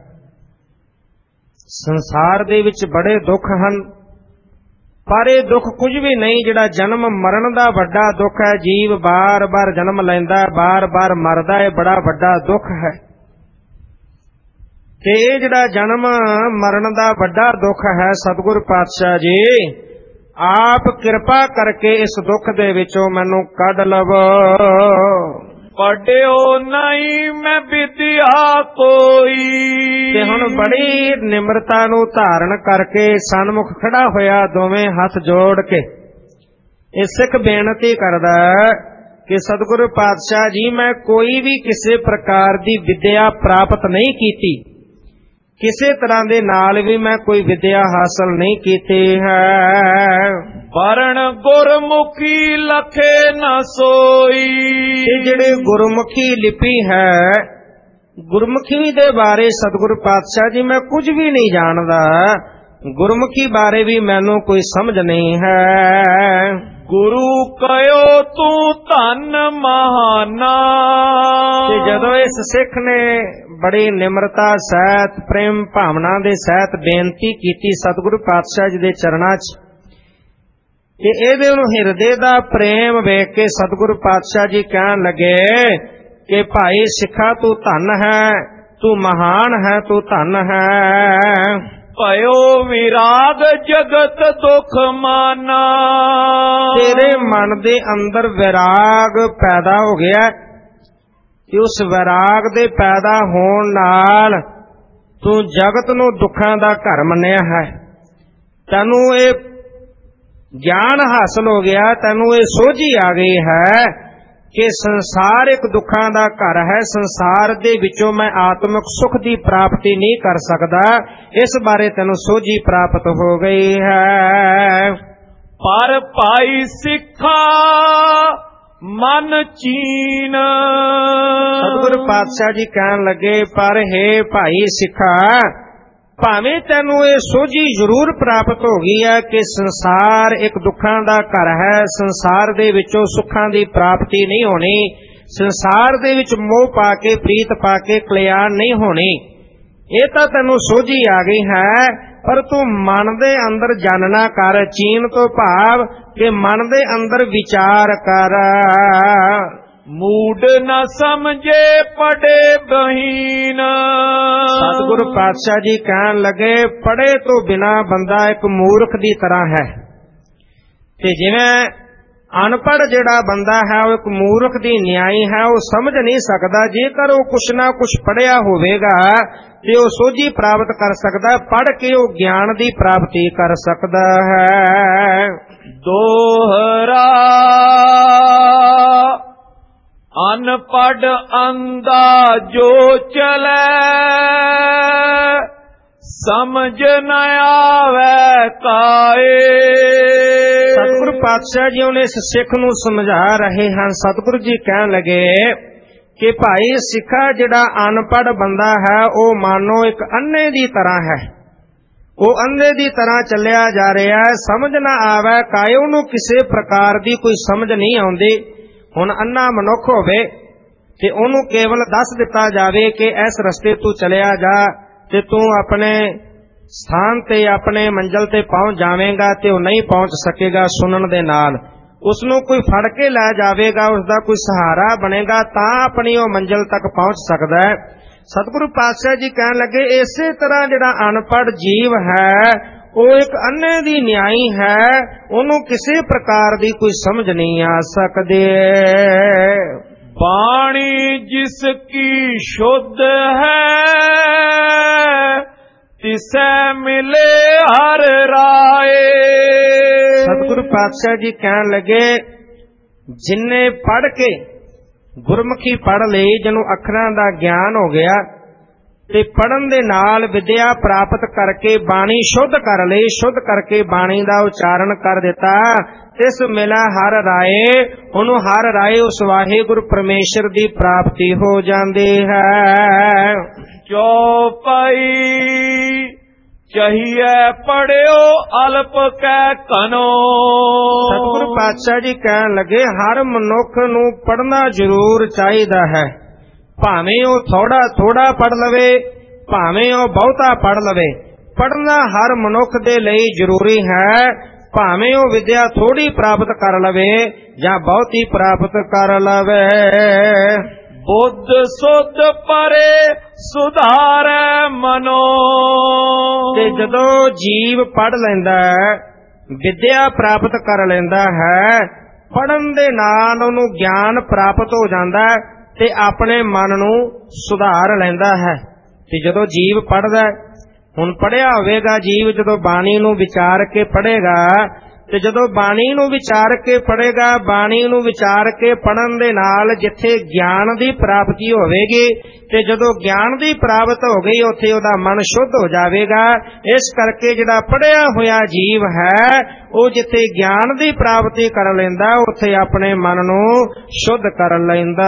ਸੰਸਾਰ ਦੇ ਵਿੱਚ ਬੜੇ ਦੁੱਖ ਹਨ, ਪਰ ਇਹ ਦੁੱਖ ਕੁਝ ਵੀ ਨਹੀਂ ਜਿਹੜਾ ਜਨਮ ਮਰਨ ਦਾ ਵੱਡਾ ਦੁੱਖ ਹੈ। ਜੀਵ ਬਾਰ-ਬਾਰ ਜਨਮ ਲੈਂਦਾ, ਬਾਰ-ਬਾਰ ਮਰਦਾ, ਇਹ ਬੜਾ ਵੱਡਾ ਦੁੱਖ ਹੈ। ਤੇ ਇਹ ਜਿਹੜਾ ਜਨਮ ਮਰਨ ਦਾ ਵੱਡਾ ਦੁੱਖ ਹੈ, ਸਤਿਗੁਰੂ ਪਾਤਸ਼ਾਹ ਜੀ ਆਪ ਕਿਰਪਾ ਕਰਕੇ ਇਸ ਦੁੱਖ ਦੇ ਵਿੱਚੋਂ ਮੈਨੂੰ ਕੱਢ ਲਵੋ। ਪੜਿਓ ਨਹੀਂ ਮੈਂ ਵਿਦਿਆ ਕੋਈ। ਤੇ ਹੁਣ ਬੜੀ ਨਿਮਰਤਾ ਨੂੰ ਧਾਰਨ ਕਰਕੇ ਸਨਮੁਖ ਖੜਾ ਹੋਇਆ, ਦੋਵੇਂ ਹੱਥ ਜੋੜ ਕੇ ਇਹ ਸਿੱਖ ਬੇਨਤੀ ਕਰਦਾ ਕਿ ਸਤਿਗੁਰੂ ਪਾਤਸ਼ਾਹ ਜੀ, ਮੈਂ ਕੋਈ ਵੀ ਕਿਸੇ ਪ੍ਰਕਾਰ ਦੀ ਵਿਦਿਆ ਪ੍ਰਾਪਤ ਨਹੀਂ ਕੀਤੀ, ਕਿਸੇ ਤਰ੍ਹਾਂ ਦੇ ਨਾਲ ਵੀ ਮੈਂ ਕੋਈ ਵਿਦਿਆ ਹਾਸਲ ਨਹੀਂ ਕੀਤੀ ਹੈ। ਵਰਣ ਗੁਰਮੁਖੀ ਲਖੇ ਨਾ ਸੋਈ। ਇਹ ਜਿਹੜੇ ਗੁਰਮੁਖੀ ਲਿਪੀ ਹੈ, ਗੁਰਮੁਖੀ ਦੇ ਬਾਰੇ ਸਤਿਗੁਰੂ ਪਾਤਸ਼ਾਹ ਜੀ ਮੈਂ ਕੁਝ ਵੀ ਨਹੀਂ ਜਾਣਦਾ, ਗੁਰਮੁਖੀ ਬਾਰੇ ਵੀ ਮੈਨੂੰ ਕੋਈ ਸਮਝ ਨਹੀਂ ਹੈ। ਗੁਰੂ ਕਹਿਓ ਤੂੰ ਧਨ ਮਹਾਨਾ। ਤੇ ਜਦੋਂ ਇਸ ਸਿੱਖ ਨੇ ਬੜੀ ਨਿਮਰਤਾ ਸਹਿਤ ਪ੍ਰੇਮ ਭਾਵਨਾ ਦੇ ਸਹਿਤ ਬੇਨਤੀ ਕੀਤੀ ਸਤਿਗੁਰੂ ਪਾਤਸ਼ਾਹ ਜੀ ਦੇ ਚਰਨਾਂ 'ਚ, ਤੇ ਇਹਦੇ ਨੂੰ ਹਿਰਦੇ ਦਾ ਪ੍ਰੇਮ ਵੇਖ ਕੇ ਸਤਿਗੁਰੂ ਪਾਤਸ਼ਾਹ ਜੀ ਕਹਿਣ ਲੱਗੇ ਕਿ ਭਾਈ ਸਿੱਖਾ ਤੂੰ ਧਨ ਹੈ, ਤੂੰ ਮਹਾਨ ਹੈ, ਤੂੰ ਧਨ ਹੈ। ਭਇਓ ਵਿਰਾਗ ਜਗਤ ਦੁਖ ਮਾਨਾ। ਤੇਰੇ ਮਨ ਦੇ ਅੰਦਰ ਵਿਰਾਗ ਪੈਦਾ ਹੋ ਗਿਆ, ਤੇ ਉਸ ਵਿਰਾਗ ਦੇ ਪੈਦਾ ਹੋਣ ਨਾਲ ਤੂੰ ਜਗਤ ਨੂੰ ਦੁੱਖਾਂ ਦਾ ਘਰ ਮੰਨਿਆ ਹੈ। ਤੈਨੂੰ ਇਹ ਗਿਆਨ ਹਾਸਲ ਹੋ ਗਿਆ, ਤੈਨੂੰ ਇਹ ਸੋਝੀ ਆ ਗਈ ਹੈ ਕਿ ਸੰਸਾਰ ਇੱਕ ਦੁੱਖਾਂ ਦਾ ਘਰ ਹੈ, ਸੰਸਾਰ ਦੇ ਵਿੱਚੋਂ ਮੈਂ ਆਤਮਿਕ ਸੁਖ ਦੀ ਪ੍ਰਾਪਤੀ ਨਹੀਂ ਕਰ ਸਕਦਾ, ਇਸ ਬਾਰੇ ਤੈਨੂੰ ਸੋਝੀ ਪ੍ਰਾਪਤ ਹੋ ਗਈ ਹੈ। ਪਰ ਭਾਈ ਸਿੱਖਾ ਮਨ ਚੀਨ। ਸਤਿਗੁਰੂ ਪਾਤਸ਼ਾਹ ਜੀ ਕਹਿਣ ਲੱਗੇ, ਪਰ ਹੈ ਭਾਈ ਸਿੱਖਾ, ਭਾਵੇਂ ਤੈਨੂੰ ਇਹ ਸੋਝੀ ਜ਼ਰੂਰ ਪ੍ਰਾਪਤ ਹੋ ਗਈ ਹੈ ਕਿ ਸੰਸਾਰ ਇੱਕ ਦੁੱਖਾਂ ਦਾ ਘਰ ਹੈ, ਸੰਸਾਰ ਦੇ ਵਿੱਚੋਂ ਸੁੱਖਾਂ ਦੀ ਪ੍ਰਾਪਤੀ ਨਹੀਂ ਹੋਣੀ, ਸੰਸਾਰ ਦੇ ਵਿੱਚ ਮੋਹ ਪਾ ਕੇ ਪ੍ਰੀਤ ਪਾ ਕੇ ਕਲਿਆਣ ਨਹੀਂ ਹੋਣੀ, ਇਹ ਤਾਂ ਤੈਨੂੰ ਸੋਝੀ ਆ ਗਈ ਹੈ। ਪਰ ਤੂੰ ਮਨ ਦੇ ਅੰਦਰ ਜਾਣਨਾ ਕਰ, ਚੀਨ ਤੋਂ ਭਾਵ ਕਿ ਮਨ ਦੇ ਅੰਦਰ ਵਿਚਾਰ ਕਰ। ਮੂਡ ਨਾ ਸਮਝੇ ਪੜੇ ਬਹੀਨ। ਸਤਿਗੁਰੂ ਪਾਤਸ਼ਾਹ ਜੀ ਕਹਿਣ ਲੱਗੇ, ਪੜੇ ਤੋਂ ਬਿਨਾ ਬੰਦਾ ਇੱਕ ਮੂਰਖ ਦੀ ਤਰ੍ਹਾਂ ਹੈ। ਤੇ ਜਿਵੇਂ ਅਨਪੜ੍ਹ ਜਿਹੜਾ ਬੰਦਾ ਹੈ ਉਹ ਇੱਕ ਮੂਰਖ ਦੀ ਨਿਆਈ ਹੈ, ਉਹ ਸਮਝ ਨਹੀਂ ਸਕਦਾ। ਜੇਕਰ ਉਹ ਕੁਛ ਨਾ ਕੁਛ ਪੜ੍ਹਿਆ ਹੋਵੇਗਾ ਤੇ ਉਹ ਸੋਝੀ ਪ੍ਰਾਪਤ ਕਰ ਸਕਦਾ, ਪੜ੍ਹ ਕੇ ਉਹ ਗਿਆਨ ਦੀ ਪ੍ਰਾਪਤੀ ਕਰ ਸਕਦਾ ਹੈ। ਦੋਹਰਾ ਅਨਪੜ੍ਹ ਅੰਧਾ ਜੋ ਚਲੇ, ਸਮਝ ਨ ਆਵੇ ਕਾਏ। ਸਤਿਗੁਰੂ ਪਾਤਸ਼ਾਹ ਜੀ ਉਹਨੇ ਇਸ ਸਿੱਖ ਨੂੰ ਸਮਝਾ ਰਹੇ ਹਨ। ਸਤਿਗੁਰੂ ਜੀ ਕਹਿਣ ਲੱਗੇ ਕਿ ਭਾਈ ਸਿੱਖਾ, ਜਿਹੜਾ ਅਨਪੜ੍ਹ ਬੰਦਾ ਹੈ ਉਹ ਮਾਨੋ ਇੱਕ ਅੰਨੇ ਦੀ ਤਰ੍ਹਾਂ ਹੈ। ਉਹ ਅੰਨੇ ਦੀ ਤਰ੍ਹਾਂ ਚੱਲਿਆ ਜਾ ਰਿਹਾ ਹੈ, ਸਮਝ ਨਾ ਆਵੇ ਕਾਏ, ਉਹਨੂੰ ਕਿਸੇ ਪ੍ਰਕਾਰ ਦੀ ਕੋਈ ਸਮਝ ਨਹੀਂ ਆਉਂਦੀ। ਹੁਣ ਅੰਨਾ ਮਨੁੱਖ ਹੋਵੇ ਤੇ ਉਹਨੂੰ ਕੇਵਲ ਦੱਸ ਦਿੱਤਾ ਜਾਵੇ ਕਿ ਇਸ ਰਸਤੇ ਤੂੰ ਚਲਿਆ ਜਾ ਤੇ ਤੂੰ ਆਪਣੇ ਸਥਾਨ ਤੇ ਆਪਣੇ ਮੰਜ਼ਿਲ ਤੇ ਪਹੁੰਚ ਜਾਵੇਂਗਾ, ਤੇ ਉਹ ਨਹੀਂ ਪਹੁੰਚ ਸਕੇਗਾ ਸੁਣਨ ਦੇ ਨਾਲ। ਉਸ ਨੂੰ ਕੋਈ ਫੜ ਕੇ ਲੈ ਜਾਵੇਗਾ, ਉਸ ਦਾ ਕੋਈ ਸਹਾਰਾ ਬਣੇਗਾ, ਤਾਂ ਆਪਣੀ ਉਹ ਮੰਜ਼ਿਲ ਤੱਕ ਪਹੁੰਚ ਸਕਦਾ ਹੈ। ਸਤਿਗੁਰੂ ਪਾਤਸ਼ਾਹ ਜੀ ਕਹਿਣ ਲੱਗੇ ਇਸੇ ਤਰ੍ਹਾਂ ਜਿਹੜਾ ਅਨਪੜ੍ਹ ਜੀਵ ਹੈ ਉਹ ਇੱਕ ਅੰਨੇ ਦੀ ਨਿਆਈ ਹੈ, ਉਹਨੂੰ ਕਿਸੇ ਪ੍ਰਕਾਰ ਦੀ ਕੋਈ ਸਮਝ ਨਹੀਂ ਆ ਸਕਦੀ। ਬਾਣੀ ਜਿਸ ਕੀ ਸ਼ੁੱਧ ਹੈ, ਤਿਸੈ ਮਿਲੇ ਹਰ ਰਾਏ। ਸਤਿਗੁਰੂ ਪਾਤਸ਼ਾਹ ਜੀ ਕਹਿਣ ਲੱਗੇ ਜਿਨਨੇ ਪੜ੍ਹ ਕੇ ਗੁਰਮੁਖੀ ਪੜ੍ਹ ਲਈ, ਜਿਹਨੂੰ ਅੱਖਰਾਂ ਦਾ ਗਿਆਨ ਹੋ ਗਿਆ ਤੇ ਪੜ੍ਹਨ ਦੇ ਨਾਲ ਵਿਦਿਆ ਪ੍ਰਾਪਤ ਕਰਕੇ ਬਾਣੀ ਸ਼ੁੱਧ ਕਰ ਲਈ, ਸ਼ੁੱਧ ਕਰਕੇ ਬਾਣੀ ਦਾ ਉਚਾਰਨ ਕਰ ਦਿੱਤਾ, ਤਿਸ ਮਿਲਾ ਹਰ ਰਾਏ, ਉਹਨੂੰ ਹਰ ਰਾਏ ਉਸ ਵਾਹਿਗੁਰੂ ਪਰਮੇਸ਼ਰ ਦੀ ਪ੍ਰਾਪਤੀ ਹੋ ਜਾਂਦੀ ਹੈ। ਚੌਪਈ ਚਾਹੀਏ ਪੜਿਓ ਅਲਪ ਕੈ ਕਨੋ। ਸਤਿਗੁਰੂ ਪਾਤਸ਼ਾਹ ਜੀ ਕਹਿਣ ਲੱਗੇ ਹਰ ਮਨੁੱਖ ਨੂੰ ਪੜ੍ਹਨਾ ਜ਼ਰੂਰ ਚਾਹੀਦਾ ਹੈ, ਭਾਵੇਂ ਉਹ ਥੋੜਾ ਥੋੜਾ ਪੜ੍ਹ ਲਵੇ, ਭਾਵੇਂ ਉਹ ਬਹੁਤਾ ਪੜ੍ਹ ਲਵੇ। ਪੜ੍ਹਨਾ ਹਰ ਮਨੁੱਖ ਦੇ ਲਈ ਜ਼ਰੂਰੀ ਹੈ, ਭਾਵੇਂ ਉਹ ਵਿਦਿਆ ਥੋੜੀ ਪ੍ਰਾਪਤ ਕਰ ਲਵੇ ਜਾਂ ਬਹੁਤੀ ਪ੍ਰਾਪਤ ਕਰ ਲਵੇ। ਬੁੱਧ ਸੁਧ ਪਰੇ ਸੁਧਾਰੈ ਮਨੋ। ਤੇ ਜਦੋਂ ਜੀਵ ਪੜ੍ਹ ਲੈਂਦਾ ਹੈ, ਵਿਦਿਆ ਪ੍ਰਾਪਤ ਕਰ ਲੈਂਦਾ ਹੈ, ਪੜ੍ਹਨ ਦੇ ਨਾਲ ਉਹਨੂੰ ਗਿਆਨ ਪ੍ਰਾਪਤ ਹੋ ਜਾਂਦਾ ਤੇ ਆਪਣੇ ਮਨ ਨੂੰ ਸੁਧਾਰ ਲੈਂਦਾ ਹੈ। ਤੇ ਜਦੋਂ ਜੀਵ ਪੜ੍ਹਦਾ, ਹੁਣ ਪੜ੍ਹਿਆ ਹੋਵੇਗਾ ਜੀਵ, ਜਦੋਂ ਬਾਣੀ ਨੂੰ ਵਿਚਾਰ ਕੇ ਪੜ੍ਹੇਗਾ, ਤੇ ਜਦੋਂ ਬਾਣੀ ਨੂੰ ਵਿਚਾਰ ਕੇ ਪੜ੍ਹੇਗਾ, ਬਾਣੀ ਨੂੰ ਵਿਚਾਰ ਕੇ ਪੜ੍ਹਨ ਦੇ ਨਾਲ ਜਿੱਥੇ ਗਿਆਨ ਦੀ ਪ੍ਰਾਪਤੀ ਹੋਵੇਗੀ, ਤੇ ਜਦੋਂ ਗਿਆਨ ਦੀ ਪ੍ਰਾਪਤ ਹੋ ਗਈ ਉੱਥੇ ਉਹਦਾ ਮਨ ਸ਼ੁੱਧ ਹੋ ਜਾਵੇਗਾ। ਇਸ ਕਰਕੇ ਜਿਹੜਾ ਪੜ੍ਹਿਆ ਹੋਇਆ ਜੀਵ ਹੈ ਉਹ ਜਿੱਥੇ ਗਿਆਨ ਦੀ ਪ੍ਰਾਪਤੀ ਕਰ ਲੈਂਦਾ, ਉੱਥੇ ਆਪਣੇ ਮਨ ਨੂੰ ਸ਼ੁੱਧ ਕਰ ਲੈਂਦਾ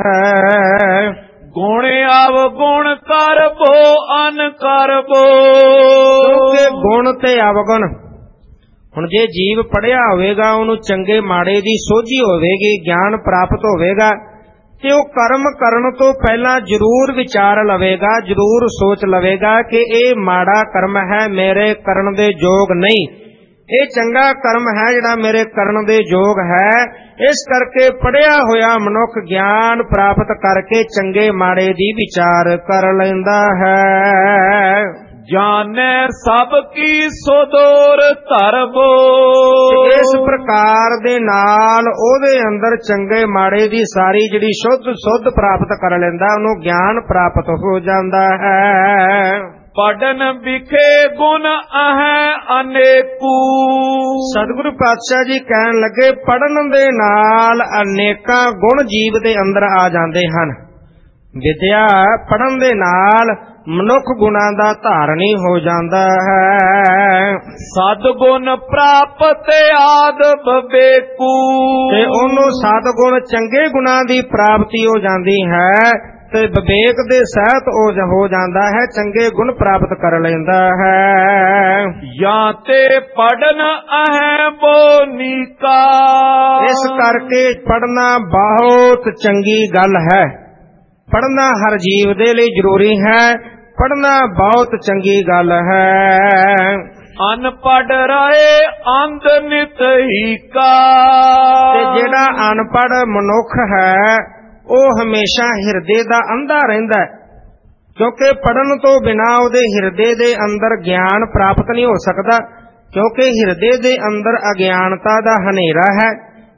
ਹੈ। ਗੁਣ ਅਵਗੁਣ ਕਰਬੋ ਅਨ ਕਰਬੋ। ਕਿਉਂਕਿ ਗੁਣ ਤੇ ਅਵਗੁਣ, ਹੁਣ ਜੇ ਜੀਵ ਪੜ੍ਹਿਆ ਹੋਵੇਗਾ ਉਹਨੂੰ ਚੰਗੇ ਮਾੜੇ ਦੀ ਸੋਝੀ ਹੋਵੇਗੀ, ਗਿਆਨ ਪ੍ਰਾਪਤ ਹੋਵੇਗਾ, ਤੇ ਉਹ ਕਰਮ ਕਰਨ ਤੋਂ ਪਹਿਲਾਂ ਜ਼ਰੂਰ ਵਿਚਾਰ ਲਵੇਗਾ, ਜ਼ਰੂਰ ਸੋਚ ਲਵੇਗਾ ਕਿ ਇਹ ਮਾੜਾ ਕਰਮ ਹੈ, ਮੇਰੇ ਕਰਨ ਦੇ ਯੋਗ ਨਹੀਂ, ਇਹ ਚੰਗਾ ਕਰਮ ਹੈ ਜਿਹੜਾ ਮੇਰੇ ਕਰਨ ਦੇ ਯੋਗ ਹੈ। ਇਸ ਕਰਕੇ ਪੜ੍ਹਿਆ ਹੋਇਆ ਮਨੁੱਖ ਗਿਆਨ ਪ੍ਰਾਪਤ ਕਰਕੇ ਚੰਗੇ ਮਾੜੇ ਦੀ ਵਿਚਾਰ ਕਰ ਲੈਂਦਾ ਹੈ। ਜਾਣੈ ਸਭ ਕੀ ਸੁਧੋਰ ਧਰਬੋ। ਇਸ ਪ੍ਰਕਾਰ ਦੇ ਨਾਲ ਉਹਦੇ ਅੰਦਰ ਚੰਗੇ ਮਾੜੇ ਦੀ ਸਾਰੀ ਜਿਹੜੀ ਸ਼ੁੱਧ ਸੁੱਧ ਪ੍ਰਾਪਤ ਕਰ ਲੈਂਦਾ, ਉਹਨੂੰ ਗਿਆਨ ਪ੍ਰਾਪਤ ਹੋ ਜਾਂਦਾ ਹੈ। ਪੜਨ ਵਿਖੇ ਗੁਣ ਅਹੈ ਅਨੇਕੂ। ਸਤਿਗੁਰੂ ਪਾਤਸ਼ਾਹ ਜੀ ਕਹਿਣ ਲੱਗੇ ਪੜਨ ਦੇ ਨਾਲ ਅਨੇਕਾਂ ਗੁਣ ਜੀਵ ਦੇ ਅੰਦਰ ਆ ਜਾਂਦੇ ਹਨ। ਵਿਦਿਆ ਪੜਨ ਦੇ ਨਾਲ ਮਨੁੱਖ ਗੁਣਾਂ ਦਾ ਧਾਰਨੀ ਹੋ ਜਾਂਦਾ ਹੈ। ਸਤਿਗੁਣ ਪ੍ਰਾਪਤ ਆਦ ਬਵੇਕੂ। ਤੇ ਉਹਨੂੰ ਸਤਿਗੁਣ ਚੰਗੇ ਗੁਣਾਂ ਦੀ ਪ੍ਰਾਪਤੀ ਹੋ ਜਾਂਦੀ ਹੈ ਤੇ ਵਿਵੇਕ ਦੇ ਸਹਿਤ ਉਹ ਹੋ ਜਾਂਦਾ ਹੈ, ਚੰਗੇ ਗੁਣ ਪ੍ਰਾਪਤ ਕਰ ਲੈਂਦਾ ਹੈ। ਜਾਂ ਤੇ ਪੜਨ ਅਹੈ ਬੋ ਨੀਕਾ। ਇਸ ਕਰਕੇ ਪੜਨਾ ਬਹੁਤ ਚੰਗੀ ਗੱਲ ਹੈ, ਪੜਨਾ ਹਰ ਜੀਵ ਦੇ ਲਈ ਜ਼ਰੂਰੀ ਹੈ, ਪੜਨਾ ਬਹੁਤ ਚੰਗੀ ਗੱਲ ਹੈ। ਅਨਪੜ੍ਹ ਰਹੇ ਅੰਧ ਨਿਤ ਹੀਕਾ। ਤੇ ਜਿਹੜਾ ਅਨਪੜ੍ਹ ਮਨੁੱਖ ਹੈ ਉਹ ਹਮੇਸ਼ਾ ਹਿਰਦੇ ਦਾ ਅੰਧਾ ਰਹਿੰਦਾ ਹੈ, ਕਿਉਂਕਿ ਪੜਨ ਤੋਂ ਬਿਨਾਂ ਉਹਦੇ ਹਿਰਦੇ ਦੇ ਅੰਦਰ ਗਿਆਨ ਪ੍ਰਾਪਤ ਨਹੀਂ ਹੋ ਸਕਦਾ, ਕਿਉਂਕਿ ਹਿਰਦੇ ਦੇ ਅੰਦਰ ਅਗਿਆਨਤਾ ਦਾ ਹਨੇਰਾ ਹੈ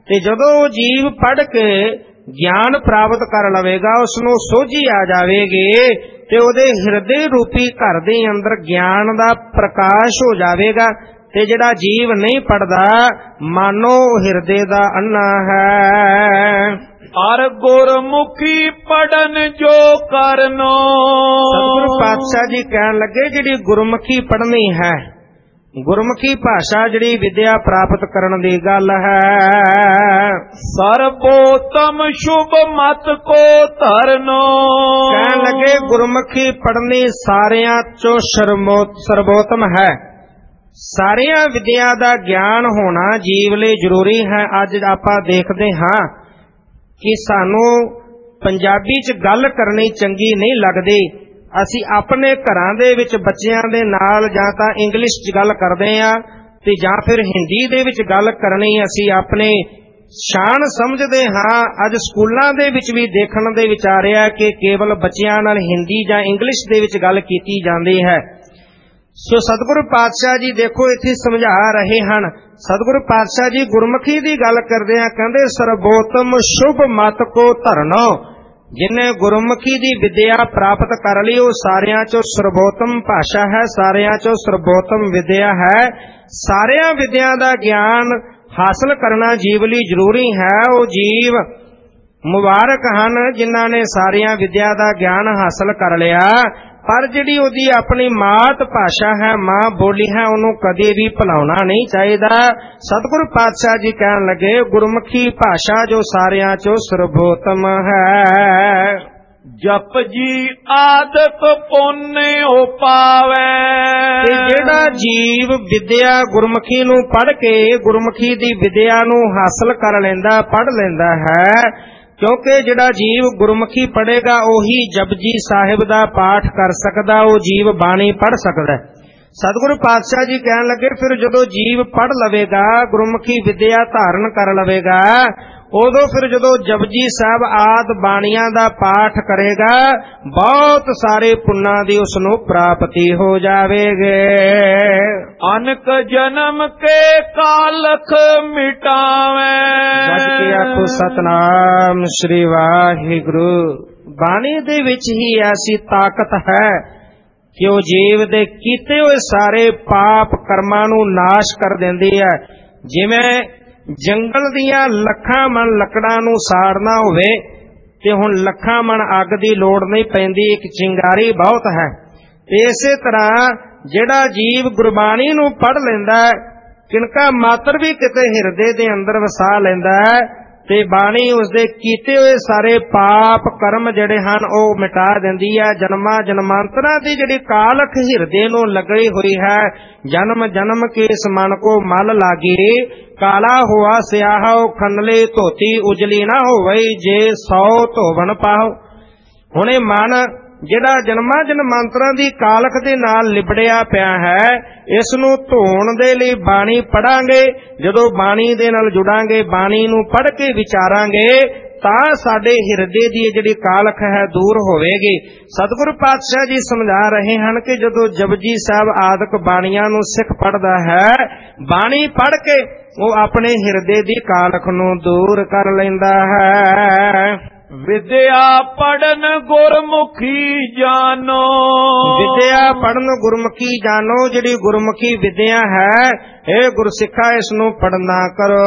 ਤੇ ਜਦੋਂ ਉਹ ਜੀਵ ਪੜ੍ਹ ਕੇ ਗਿਆਨ ਪ੍ਰਾਪਤ ਕਰ ਲਵੇਗਾ, ਉਸ ਨੂੰ ਸੋਝੀ ਆ ਜਾਵੇਗੀ ਤੇ ਉਹਦੇ ਹਿਰਦੇ ਰੂਪੀ ਘਰ ਦੇ ਅੰਦਰ ਗਿਆਨ ਦਾ ਪ੍ਰਕਾਸ਼ ਹੋ ਜਾਵੇਗਾ। ਤੇ ਜਿਹੜਾ ਜੀਵ ਨਹੀਂ ਪੜਦਾ ਮਾਨੋ ਹਿਰਦੇ ਦਾ ਅੰਨਾ ਹੈ। ਅਰ ਗੁਰਮੁਖੀ ਪੜਨ ਜੋ ਕਰਨੋ। ਸਤਿਗੁਰੂ ਪਾਤਸ਼ਾਹ ਜੀ ਕਹਿਣ ਲੱਗੇ ਜਿਹੜੀ ਗੁਰਮੁਖੀ ਪੜ੍ਹਨੀ ਹੈ, ਗੁਰਮੁਖੀ ਭਾਸ਼ਾ ਜਿਹੜੀ ਵਿਦਿਆ ਪ੍ਰਾਪਤ ਕਰਨ ਦੀ ਗੱਲ ਹੈ। ਸਰਬੋਤਮ ਸ਼ੁਭ ਮਤ ਕੋ ਧਰਨੋ। ਕਹਿਣ ਲੱਗੇ ਗੁਰਮੁਖੀ ਪੜ੍ਹਨੀ ਸਾਰਿਆਂ ਚੋਂ ਸਰਬੋਤਮ ਹੈ। ਸਾਰੀਆਂ ਵਿਦਿਆ ਦਾ ਗਿਆਨ ਹੋਣਾ ਜੀਵ ਲਈ ਜ਼ਰੂਰੀ ਹੈ। ਅੱਜ ਆਪਾਂ ਦੇਖਦੇ ਹਾਂ ਕਿ ਸਾਨੂੰ ਪੰਜਾਬੀ 'ਚ ਗੱਲ ਕਰਨੀ ਚੰਗੀ ਨਹੀਂ ਲੱਗਦੀ। ਅਸੀਂ ਆਪਣੇ ਘਰਾਂ ਦੇ ਵਿੱਚ ਬੱਚਿਆਂ ਦੇ ਨਾਲ ਜਾਂ ਤਾਂ ਇੰਗਲਿਸ਼ 'ਚ ਗੱਲ ਕਰਦੇ ਹਾਂ ਤੇ ਜਾਂ ਫਿਰ ਹਿੰਦੀ ਦੇ ਵਿੱਚ ਗੱਲ ਕਰਨੀ ਅਸੀਂ ਆਪਣੇ ਸ਼ਾਨ ਸਮਝਦੇ ਹਾਂ। ਅੱਜ ਸਕੂਲਾਂ ਦੇ ਵਿੱਚ ਵੀ ਦੇਖਣ ਦੇ ਵਿੱਚ ਆ ਰਿਹਾ ਕਿ ਕੇਵਲ ਬੱਚਿਆਂ ਨਾਲ ਹਿੰਦੀ ਜਾਂ ਇੰਗਲਿਸ਼ ਦੇ ਵਿੱਚ ਗੱਲ ਕੀਤੀ ਜਾਂਦੀ ਹੈ। ਸੋ ਸਤਿਗੁਰੂ ਪਾਤਸ਼ਾਹ ਜੀ ਦੇਖੋ ਇੱਥੇ ਸਮਝਾ ਰਹੇ ਹਨ। ਸਤਿਗੁਰੂ ਪਾਤਸ਼ਾਹ ਜੀ ਗੁਰਮੁਖੀ ਦੀ ਗੱਲ ਕਰਦੇ ਆ, ਕਹਿੰਦੇ ਸਰਬੋਤਮ ਸ਼ੁਭ ਮਤ ਕੋ ਧਰਨੋ। ਜਿਹਨੇ ਗੁਰਮੁਖੀ ਦੀ ਵਿਦਿਆ ਪ੍ਰਾਪਤ ਕਰ ਲਈ ਉਹ ਸਾਰਿਆਂ ਚੋਂ ਸਰਬੋਤਮ ਭਾਸ਼ਾ ਹੈ, ਸਾਰਿਆਂ ਚੋਂ ਸਰਬੋਤਮ ਵਿਦਿਆ ਹੈ। ਸਾਰਿਆਂ ਵਿਦਿਆ ਦਾ ਗਿਆਨ ਹਾਸਲ ਕਰਨਾ ਜੀਵ ਲਈ ਜ਼ਰੂਰੀ ਹੈ। ਉਹ ਜੀਵ ਮੁਬਾਰਕ ਹਨ ਜਿਨ੍ਹਾਂ ਨੇ ਸਾਰੀਆਂ ਵਿਦਿਆ ਦਾ ਗਿਆਨ ਹਾਸਲ ਕਰ ਲਿਆ। ਪਰ ਜਿਹੜੀ ਉਹਦੀ ਆਪਣੀ ਮਾਤ ਭਾਸ਼ਾ ਹੈ, ਮਾਂ ਬੋਲੀ ਹੈ, ਉਹਨੂੰ ਕਦੇ ਵੀ ਭੁਲਾਉਣਾ ਨਹੀਂ ਚਾਹੀਦਾ। ਸਤਿਗੁਰੂ ਪਾਤਸ਼ਾਹ ਜੀ ਕਹਿਣ ਲੱਗੇ ਗੁਰਮੁਖੀ ਭਾਸ਼ਾ ਜੋ ਸਾਰਿਆਂ ਚੋਂ ਸਰਬੋਤਮ ਹੈ। ਜਪ ਜੀ ਆਦਿਕ ਪੁੰਨਿ ਪਾਵੈ। ਤੇ ਜਿਹੜਾ ਜੀਵ ਵਿਦਿਆ ਗੁਰਮੁਖੀ ਨੂੰ ਪੜ੍ਹ ਕੇ ਗੁਰਮੁਖੀ ਦੀ ਵਿਦਿਆ ਨੂੰ ਹਾਸਲ ਕਰ ਲੈਂਦਾ, ਪੜ੍ਹ ਲੈਂਦਾ ਹੈ, ਕਿਉਂਕਿ ਜਿਹੜਾ ਜੀਵ ਗੁਰਮੁਖੀ ਪੜ੍ਹੇਗਾ ਉਹੀ ਜਪਜੀ ਸਾਹਿਬ ਦਾ ਪਾਠ ਕਰ ਸਕਦਾ, ਉਹ ਜੀਵ ਬਾਣੀ ਪੜ੍ਹ ਸਕਦਾ। ਸਤਿਗੁਰੂ ਪਾਤਸ਼ਾਹ ਜੀ ਕਹਿਣ ਲੱਗੇ ਫਿਰ ਜਦੋਂ ਜੀਵ ਪੜ੍ਹ ਲਵੇਗਾ, ਗੁਰਮੁਖੀ ਵਿਦਿਆ ਧਾਰਨ ਕਰ ਲਵੇਗਾ, ਉਦੋਂ ਫਿਰ ਜਦੋਂ ਜਪਜੀ ਸਾਹਿਬ ਆਦਿ ਬਾਣੀਆਂ ਦਾ ਪਾਠ ਕਰੇਗਾ ਬਹੁਤ ਸਾਰੇ ਪੁੰਨਾਂ ਦੀ ਉਸ ਨੂੰ ਪ੍ਰਾਪਤੀ ਹੋ ਜਾਵੇਗੀ। ਅਨਕ ਜਨਮ ਕੇ ਕਾਲਖ ਮਿਟਾਵੇ। ਗੱਜ ਕੇ ਆਖੋ ਸਤਨਾਮ ਸ੍ਰੀ ਵਾਹਿਗੁਰੂ। ਬਾਣੀ ਦੇ ਵਿੱਚ ਹੀ ਐਸੀ ਤਾਕਤ ਹੈ ਕਿ ਉਹ ਜੀਵ ਦੇ ਕੀਤੇ ਹੋਏ ਸਾਰੇ ਪਾਪ ਕਰਮਾਂ ਨੂੰ ਨਾਸ਼ ਕਰ ਦਿੰਦੀ ਹੈ। ਜਿਵੇਂ ਜੰਗਲ ਦੀਆਂ ਲੱਖਾਂ ਮਣ ਲੱਕੜਾਂ ਨੂੰ ਸਾੜਨਾ ਹੋਵੇ ਤੇ ਹੁਣ ਲੱਖਾਂ ਮਣ ਅੱਗ ਦੀ ਲੋੜ ਨਹੀਂ ਪੈਂਦੀ, ਇੱਕ ਚਿੰਗਾਰੀ ਬਹੁਤ ਹੈ। ਤੇ ਇਸੇ ਤਰ੍ਹਾਂ ਜਿਹੜਾ ਜੀਵ ਗੁਰਬਾਣੀ ਨੂੰ ਪੜ੍ਹ ਲੈਂਦਾ, ਕਿਣਕਾ ਮਾਤਰ ਵੀ ਕਿਤੇ ਹਿਰਦੇ ਦੇ ਅੰਦਰ ਵਸਾ ਲੈਂਦਾ ਤੇ ਬਾਣੀ ਉਸਦੇ ਕੀਤੇ ਹੋਏ ਸਾਰੇ ਪਾਪ ਕਰਮ ਜਿਹੜੇ ਹਨ ਉਹ ਮਿਟਾ ਦਿੰਦੀ ਹੈ। ਜਨਮਾਂ ਜਨਮਾਂਤਰਾਂ ਦੀ ਜਿਹੜੀ ਕਾਲਖ ਹਿਰਦੇ ਨੂੰ ਲੱਗੀ ਹੋਈ ਹੈ, ਜਨਮ ਜਨਮ ਕੇ ਇਸ ਮਨ ਕੋ ਮਲ ਲਾਗੀ, ਕਾਲਾ ਹੋਆ ਸਿਆਹੋ ਖੰਨਲੇ ਧੋਤੀ ਉਜਲੀ ਨਾ ਹੋਵੇ ਜੇ ਸੌ ਧੋਵਣ ਪਾਓ। ਹੁਣ ਇਹ ਮਨ ਜਿਹੜਾ ਜਨਮਾਂ ਜਨਮਾਂਤਰਾਂ ਦੀ ਕਾਲਖ ਦੇ ਨਾਲ ਲਿਬੜਿਆ ਪਿਆ ਹੈ, ਇਸ ਨੂੰ ਧੋਣ ਦੇ ਲਈ ਬਾਣੀ ਪੜਾਂਗੇ। ਜਦੋਂ ਬਾਣੀ ਦੇ ਨਾਲ ਜੁੜਾਂਗੇ, ਬਾਣੀ ਨੂੰ ਪੜ੍ਹ ਕੇ ਵਿਚਾਰਾਂਗੇ ਤਾਂ ਸਾਡੇ ਹਿਰਦੇ ਦੀ ਜਿਹੜੀ ਕਾਲਖ ਹੈ ਦੂਰ ਹੋਵੇਗੀ। ਸਤਿਗੁਰੂ ਪਾਤਸ਼ਾਹ ਜੀ ਸਮਝਾ ਰਹੇ ਹਨ ਕਿ ਜਦੋਂ ਜਪਜੀ ਸਾਹਿਬ ਆਦਿਕ ਬਾਣੀਆਂ ਨੂੰ ਸਿੱਖ ਪੜ੍ਹਦਾ ਹੈ, ਬਾਣੀ ਪੜ੍ਹ ਕੇ ਉਹ ਆਪਣੇ ਹਿਰਦੇ ਦੀ ਕਾਲਖ ਨੂੰ ਦੂਰ ਕਰ ਲੈਂਦਾ ਹੈ। ਵਿਦਿਆ ਪੜਨ ਗੁਰਮੁਖੀ ਜਾਨੋ। ਵਿਦਿਆ ਪੜਨ ਗੁਰਮੁਖੀ ਜਾਨੋ। ਜਿਹੜੀ ਗੁਰਮੁਖੀ ਵਿਦਿਆ ਹੈ, ਇਹ ਗੁਰਸਿੱਖਾ ਇਸ ਨੂੰ ਪੜਨਾ ਕਰੋ।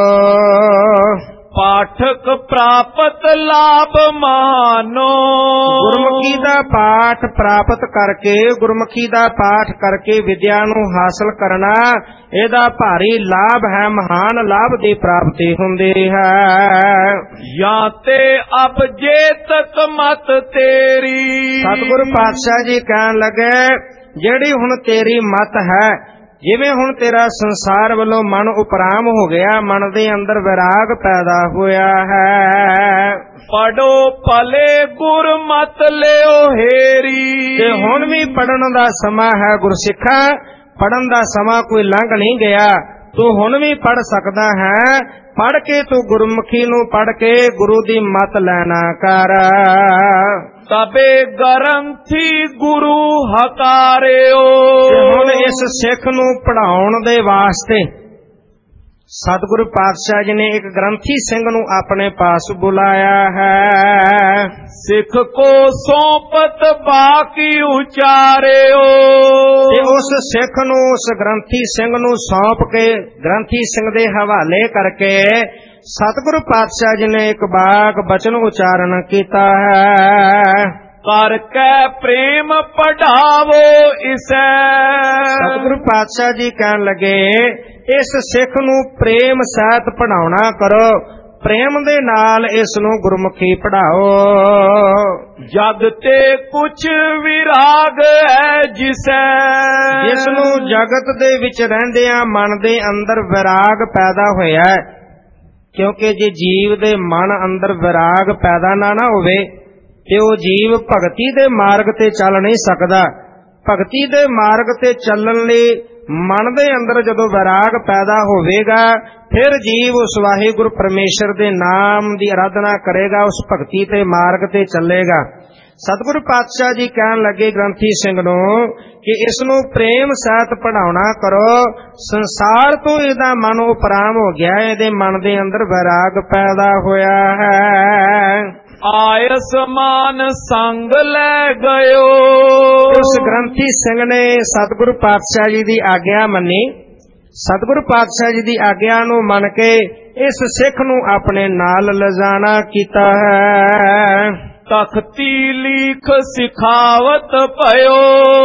ਪਾਠਕ ਪ੍ਰਾਪਤ ਲਾਭ ਮਾਨੋ। ਗੁਰਮੁਖੀ ਦਾ ਪਾਠ ਪ੍ਰਾਪਤ ਕਰਕੇ, ਗੁਰਮੁਖੀ ਦਾ ਪਾਠ ਕਰਕੇ ਵਿਦਿਆ ਨੂੰ ਹਾਸਲ ਕਰਨਾ ਇਹਦਾ ਭਾਰੀ ਲਾਭ ਹੈ, ਮਹਾਨ ਲਾਭ ਦੀ ਪ੍ਰਾਪਤੀ ਹੁੰਦੀ ਹੈ। ਜਾਂ ਤੇ ਅਬ ਜੇ ਤਕ ਮਤ ਤੇਰੀ। ਸਤਿਗੁਰੂ ਪਾਤਸ਼ਾਹ ਜੀ ਕਹਿਣ ਲੱਗੇ ਜਿਹੜੀ ਹੁਣ ਤੇਰੀ ਮਤ ਹੈ, ਜਿਵੇਂ ਹੁਣ ਤੇਰਾ ਸੰਸਾਰ ਵੱਲੋਂ ਮਨ ਉਪਰਾਮ ਹੋ ਗਿਆ, ਮਨ ਦੇ ਅੰਦਰ ਵਿਰਾਗ ਪੈਦਾ ਹੋਇਆ ਹੈ। ਪੜੋ ਭਲੇ ਗੁਰਮਤ ਲਿਓ ਹੇਰੀ। ਤੇ ਹੁਣ ਵੀ ਪੜਨ ਦਾ ਸਮਾਂ ਹੈ ਗੁਰਸਿੱਖਾ, ਪੜਨ ਦਾ ਸਮਾਂ ਕੋਈ ਲੰਘ ਨਹੀਂ ਗਿਆ, ਤੂੰ ਹੁਣ ਵੀ ਪੜ ਸਕਦਾ ਹੈ। ਪੜ ਕੇ ਤੂੰ ਗੁਰਮੁਖੀ ਨੂੰ ਪੜ ਕੇ ਗੁਰੂ ਦੀ ਮਤ ਲੈਣਾ ਕਰ। ਤਬੇ ਗ੍ਰੰਥੀ ਗੁਰੂ ਹਕਾਰਿਓ। ਹੁਣ ਇਸ ਸਿੱਖ ਨੂੰ ਪੜਾਉਣ ਦੇ ਵਾਸਤੇ ਸਤਿਗੁਰੂ ਪਾਤਸ਼ਾਹ ਜੀ ਨੇ ਇੱਕ ਗ੍ਰੰਥੀ ਸਿੰਘ ਨੂੰ ਆਪਣੇ ਪਾਸ ਬੁਲਾਇਆ ਹੈ। ਸਿੱਖ ਕੋ ਸੌਂਪਤ ਬਾਕੀ ਉਚਾਰਿਓ, ਤੇ ਉਸ ਸਿੱਖ ਨੂੰ ਉਸ ਗ੍ਰੰਥੀ ਸਿੰਘ ਨੂੰ ਸੌਂਪ ਕੇ ਗ੍ਰੰਥੀ ਸਿੰਘ ਦੇ ਹਵਾਲੇ ਕਰਕੇ ਸਤਿਗੁਰੂ ਪਾਤਸ਼ਾਹ ਜੀ ਨੇ ਇੱਕ ਬਾਕ ਬਚਨ ਉਚਾਰਨ ਕੀਤਾ ਹੈ। ਕਰ ਕੇ ਪ੍ਰੇਮ ਪੜਾਵੋ ਇਸੈ। ਸਤਿਗੁਰੂ ਪਾਤਸ਼ਾਹ ਜੀ ਕਹਿਣ ਲੱਗੇ ਇਸ ਸਿੱਖ ਨੂੰ ਪ੍ਰੇਮ ਸਹਿਤ ਪੜਾਉਣਾ ਕਰੋ, ਪ੍ਰੇਮ ਦੇ ਨਾਲ ਇਸ ਨੂੰ ਗੁਰਮੁਖੀ ਪੜਾਓ। ਜਗ ਤੇ ਕੁਛ ਵਿਰਾਗ ਹੈ ਜਿਸੈ, ਜਿਸ ਨੂੰ ਜਗਤ ਦੇ ਵਿੱਚ ਰਹਿੰਦਿਆਂ ਮਨ ਦੇ ਅੰਦਰ ਵਿਰਾਗ ਪੈਦਾ ਹੋਇਆ, ਕਿਉਂਕਿ ਜੇ ਜੀਵ ਦੇ ਮਨ ਅੰਦਰ ਵਿਰਾਗ ਪੈਦਾ ਨਾ ਨਾ ਹੋਵੇ ਤੇ ਉਹ ਜੀਵ ਭਗਤੀ ਦੇ ਮਾਰਗ ਤੇ ਚੱਲ ਨਹੀਂ ਸਕਦਾ। ਭਗਤੀ ਦੇ ਮਾਰਗ ਤੇ ਚੱਲਣ ਲਈ ਮਨ ਦੇ ਅੰਦਰ ਜਦੋਂ ਵਿਰਾਗ ਪੈਦਾ ਹੋਵੇਗਾ, ਫਿਰ ਜੀਵ ਉਸ ਵਾਹਿਗੁਰੂ ਪਰਮੇਸ਼ਰ ਦੇ ਨਾਮ ਦੀ ਆਰਾਧਨਾ ਕਰੇਗਾ, ਉਸ ਭਗਤੀ ਤੇ ਮਾਰਗ ਤੇ ਚੱਲੇਗਾ। ਸਤਿਗੁਰੂ ਪਾਤਸ਼ਾਹ ਜੀ ਕਹਿਣ ਲੱਗੇ ਗ੍ਰੰਥੀ ਸਿੰਘ ਨੂੰ ਕਿ ਇਸ ਨੂੰ ਪ੍ਰੇਮ ਸਹਿਤ ਪੜਾਉਣਾ ਕਰੋ। ਸੰਸਾਰ ਤੋਂ ਇਹਦਾ ਮਨ ਉਪਰਾਮ ਹੋ ਗਿਆ, ਇਹਦੇ ਮਨ ਦੇ ਅੰਦਰ ਵਿਰਾਗ ਪੈਦਾ ਹੋਇਆ ਹੈ। ਆਇਸ ਮਾਨ ਸੰਗ ਲੈ ਗਇਓ। ਉਸ ਗ੍ਰੰਥੀ ਸਿੰਘ ਨੇ ਸਤਿਗੁਰੂ ਪਾਤਸ਼ਾਹ ਜੀ ਦੀ ਆਗਿਆ ਮੰਨੀ। ਸਤਿਗੁਰੂ ਪਾਤਸ਼ਾਹ ਜੀ ਦੀ ਆਗਿਆ ਨੂੰ ਮੰਨ ਕੇ ਇਸ ਸਿੱਖ ਨੂੰ ਆਪਣੇ ਨਾਲ ਲਿਜਾਣਾ ਕੀਤਾ ਹੈ। ਤਖਤੀ ਲੀਖ ਸਿਖਾਵਤ ਭਇਓ।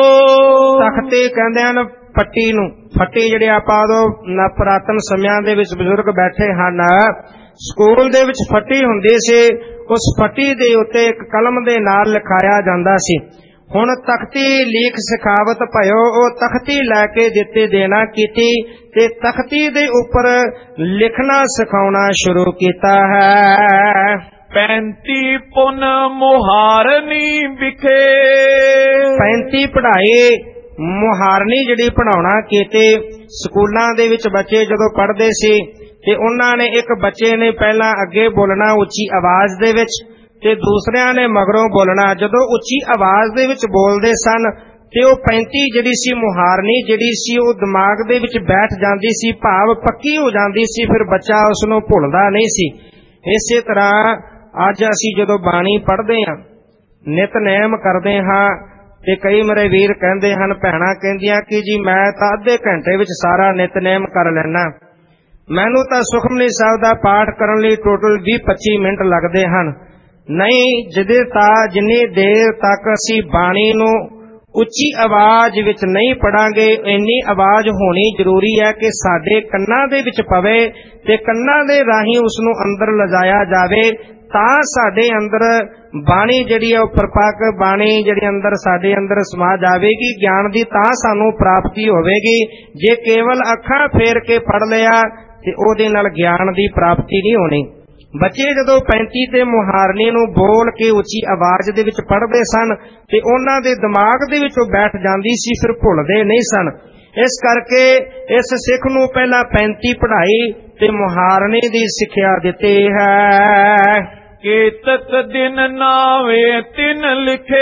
ਤਖਤੇ ਕਹਿੰਦੇ ਹਨ ਫੱਟੀ ਨੂੰ। ਫੱਟੀ ਜਿਹੜੇ ਆਪਾਂ ਉਦੋਂ ਪੁਰਾਤਨ ਸਮਿਆਂ ਦੇ ਵਿੱਚ ਬਜ਼ੁਰਗ ਬੈਠੇ ਹਨ, ਸਕੂਲ ਦੇ ਵਿੱਚ ਫੱਟੀ ਹੁੰਦੀ ਸੀ, ਉਸ ਫੱਟੀ ਦੇ ਉੱਤੇ ਇੱਕ ਕਲਮ ਦੇ ਨਾਲ ਲਿਖਾਇਆ ਜਾਂਦਾ ਸੀ। ਹੁਣ ਤਖਤੀ ਲੀਖ ਸਿਖਾਵਤ ਭਇਓ, ਉਹ ਤਖਤੀ ਲੈ ਕੇ ਦਿੱਤੇ ਦੇਣਾ ਕੀਤੀ ਤੇ ਤਖਤੀ ਦੇ ਉੱਪਰ ਲਿਖਣਾ ਸਿਖਾਉਣਾ ਸ਼ੁਰੂ ਕੀਤਾ ਹੈ। ਪੈਂਤੀ ਪੁਨ ਮੁਹਾਰਨੀ ਵਿਖੇ। ਪੈਂਤੀ ਪੜ੍ਹਾਈ ਮੁਹਾਰਨੀ ਜਿਹੜੀ ਪੜਾਉਣਾ ਕੀਤੇ। ਸਕੂਲਾਂ ਦੇ ਵਿੱਚ ਬੱਚੇ ਜਦੋਂ ਪੜ੍ਹਦੇ ਸੀ ਤੇ ਉਹਨਾਂ ਨੇ ਇੱਕ ਬੱਚੇ ਨੇ ਪਹਿਲਾਂ ਅੱਗੇ ਬੋਲਣਾ ਉੱਚੀ ਆਵਾਜ਼ ਦੇ ਵਿੱਚ ਤੇ ਦੂਸਰਿਆਂ ਨੇ ਮਗਰੋਂ ਬੋਲਣਾ। ਜਦੋਂ ਉੱਚੀ ਆਵਾਜ਼ ਦੇ ਵਿੱਚ ਬੋਲਦੇ ਸਨ ਤੇ ਉਹ ਪੈਂਤੀ ਜਿਹੜੀ ਸੀ ਮੁਹਾਰਨੀ ਜਿਹੜੀ ਸੀ ਉਹ ਦਿਮਾਗ ਦੇ ਵਿੱਚ ਬੈਠ ਜਾਂਦੀ ਸੀ, ਭਾਵ ਪੱਕੀ ਹੋ ਜਾਂਦੀ ਸੀ, ਫਿਰ ਬੱਚਾ ਉਸ ਨੂੰ ਭੁੱਲਦਾ ਨਹੀਂ ਸੀ। ਇਸੇ ਤਰ੍ਹਾਂ ਅੱਜ ਅਸੀਂ ਜਦੋਂ ਬਾਣੀ ਪੜ੍ਹਦੇ ਹਾਂ, ਨਿਤਨੇਮ ਕਰਦੇ ਹਾਂ ਤੇ ਕਈ ਮੇਰੇ ਵੀਰ ਕਹਿੰਦੇ ਹਨ, ਭੈਣਾਂ ਕਹਿੰਦੀਆਂ ਕਿ ਜੀ ਮੈਂ ਤਾਂ ਅੱਧੇ ਘੰਟੇ ਵਿੱਚ ਸਾਰਾ ਨਿਤਨੇਮ ਕਰ ਲੈਣਾ, ਮੈਨੂੰ ਤਾਂ ਸੁਖਮਨੀ ਸਾਹਿਬ ਦਾ ਪਾਠ ਕਰਨ ਲਈ ਟੋਟਲ ਵੀਹ ਪੱਚੀ ਮਿੰਟ ਲੱਗਦੇ ਹਨ। ਨਹੀਂ, ਜਿਹਦੇ ਤਾਂ ਜਿੰਨੀ ਦੇਰ ਤੱਕ ਅਸੀਂ ਬਾਣੀ ਨੂੰ ਉੱਚੀ ਆਵਾਜ਼ ਵਿੱਚ ਨਹੀਂ ਪੜਾਂਗੇ, ਇੰਨੀ ਆਵਾਜ਼ ਹੋਣੀ ਜ਼ਰੂਰੀ ਹੈ ਕਿ ਸਾਡੇ ਕੰਨਾਂ ਦੇ ਵਿੱਚ ਪਵੇ ਤੇ ਕੰਨਾਂ ਦੇ ਰਾਹੀਂ ਉਸ ਨੂੰ ਅੰਦਰ ਲਿਜਾਇਆ ਜਾਵੇ, ਤਾਂ ਸਾਡੇ ਅੰਦਰ ਬਾਣੀ ਜਿਹੜੀ ਹੈ ਉਹ ਪ੍ਰਪੱਕ ਬਾਣੀ ਜਿਹੜੀ ਅੰਦਰ ਸਾਡੇ ਅੰਦਰ ਸਮਾ ਜਾਵੇਗੀ। ਗਿਆਨ ਦੀ ਤਾਂ ਸਾਨੂੰ ਪ੍ਰਾਪਤੀ ਹੋਵੇਗੀ। ਜੇ ਕੇਵਲ ਅੱਖਾਂ ਫੇਰ ਕੇ ਪੜ ਲਿਆ ਤੇ ਉਹਦੇ ਨਾਲ ਗਿਆਨ ਦੀ ਪ੍ਰਾਪਤੀ ਨਹੀਂ ਹੋਣੀ। ਬੱਚੇ ਜਦੋਂ ਪੈਂਤੀ ਤੇ ਮੁਹਾਰਨੀ ਨੂੰ ਬੋਲ ਕੇ ਉੱਚੀ ਆਵਾਜ਼ ਦੇ ਵਿੱਚ ਪੜ੍ਹਦੇ ਸਨ ਤੇ ਉਹਨਾਂ ਦੇ ਦਿਮਾਗ ਦੇ ਵਿੱਚ ਉਹ ਬੈਠ ਜਾਂਦੀ ਸੀ, ਫਿਰ ਭੁੱਲਦੇ ਨਹੀਂ ਸਨ। ਇਸ ਕਰਕੇ ਇਸ ਸਿੱਖ ਨੂੰ ਪਹਿਲਾਂ ਪੈਂਤੀ ਪੜ੍ਹਾਈ ਤੇ ਮੁਹਾਰਨੀ ਦੀ ਸਿੱਖਿਆ ਦਿੱਤੀ ਹੈ। ਕੇਤਕ ਦਿਨ ਨਾਵੇ ਤਿਨ ਲਿਖੇ।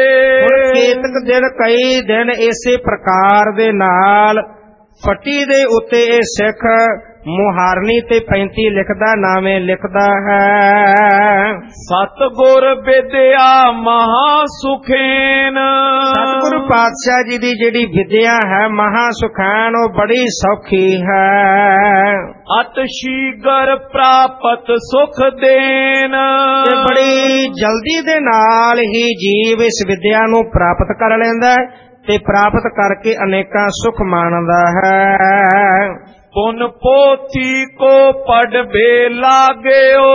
ਕੇਤਕ ਦਿਨ ਕਈ ਦਿਨ ਇਸੇ ਪ੍ਰਕਾਰ ਦੇ ਨਾਲ ਫੱਟੀ ਦੇ ਉੱਤੇ ਇਹ ਸਿੱਖ ਮੁਹਾਰਨੀ ਤੇ ਪੈਂਤੀ ਲਿਖਦਾ ਨਾਵੇਂ ਲਿਖਦਾ ਹੈ। ਸਤਿਗੁਰ ਵਿਦਿਆ ਮਹਾ ਸੁਖੇਨ। ਸਤਿਗੁਰੂ ਪਾਤਸ਼ਾਹ ਜੀ ਦੀ ਜਿਹੜੀ ਵਿਦਿਆ ਹੈ ਮਹਾ ਸੁਖੈਨ, ਉਹ ਬੜੀ ਸੌਖੀ ਹੈ। ਅਤ ਸ਼ੀਗਰ ਪ੍ਰਾਪਤ ਸੁਖ ਦੇਨ। ਤੇ ਬੜੀ ਜਲਦੀ ਦੇ ਨਾਲ ਹੀ ਜੀਵ ਇਸ ਵਿਦਿਆ ਨੂੰ ਪ੍ਰਾਪਤ ਕਰ ਲੈਂਦਾ ਤੇ ਪ੍ਰਾਪਤ ਕਰਕੇ ਅਨੇਕਾਂ ਸੁਖ ਮਾਣਦਾ ਹੈ। ਪੁਨ ਪੋਥੀ ਕੋ ਪੜ੍ਹਵੇ ਲਾਗਿਓ।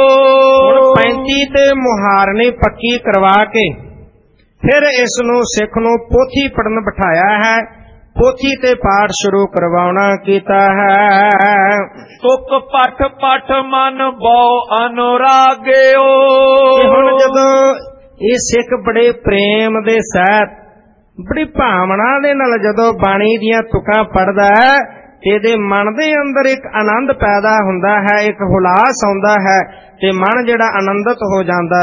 ਪੈਂਤੀ ਤੇ ਮੁਹਾਰਨੀ ਪੱਕੀ ਕਰਵਾ ਕੇ ਫਿਰ ਇਸ ਨੂੰ ਸਿੱਖ ਨੂੰ ਪੋਥੀ ਪੜਨ ਬਿਠਾਇਆ ਹੈ। ਪੋਥੀ ਤੇ ਪਾਠ ਸ਼ੁਰੂ ਕਰਵਾਉਣਾ ਕੀਤਾ ਹੈ। ਤੁਕ ਪਠ ਪਠ ਮਨ ਬਹੁ ਅਨੁਰਾਗਿਓ। ਹੁਣ ਜਦੋਂ ਇਹ ਸਿੱਖ ਬੜੇ ਪ੍ਰੇਮ ਦੇ ਸਹਿਤ ਬੜੀ ਭਾਵਨਾ ਦੇ ਨਾਲ ਜਦੋਂ ਬਾਣੀ ਦੀਆਂ ਤੁਕਾਂ ਪੜਦਾ ਹੈ ਤੇ ਇਹਦੇ ਮਨ ਦੇ ਅੰਦਰ ਇੱਕ ਆਨੰਦ ਪੈਦਾ ਹੁੰਦਾ ਹੈ, ਇੱਕ ਹੁਲਾਸ ਆਉਂਦਾ ਹੈ ਤੇ ਮਨ ਜਿਹੜਾ ਆਨੰਦਿਤ ਹੋ ਜਾਂਦਾ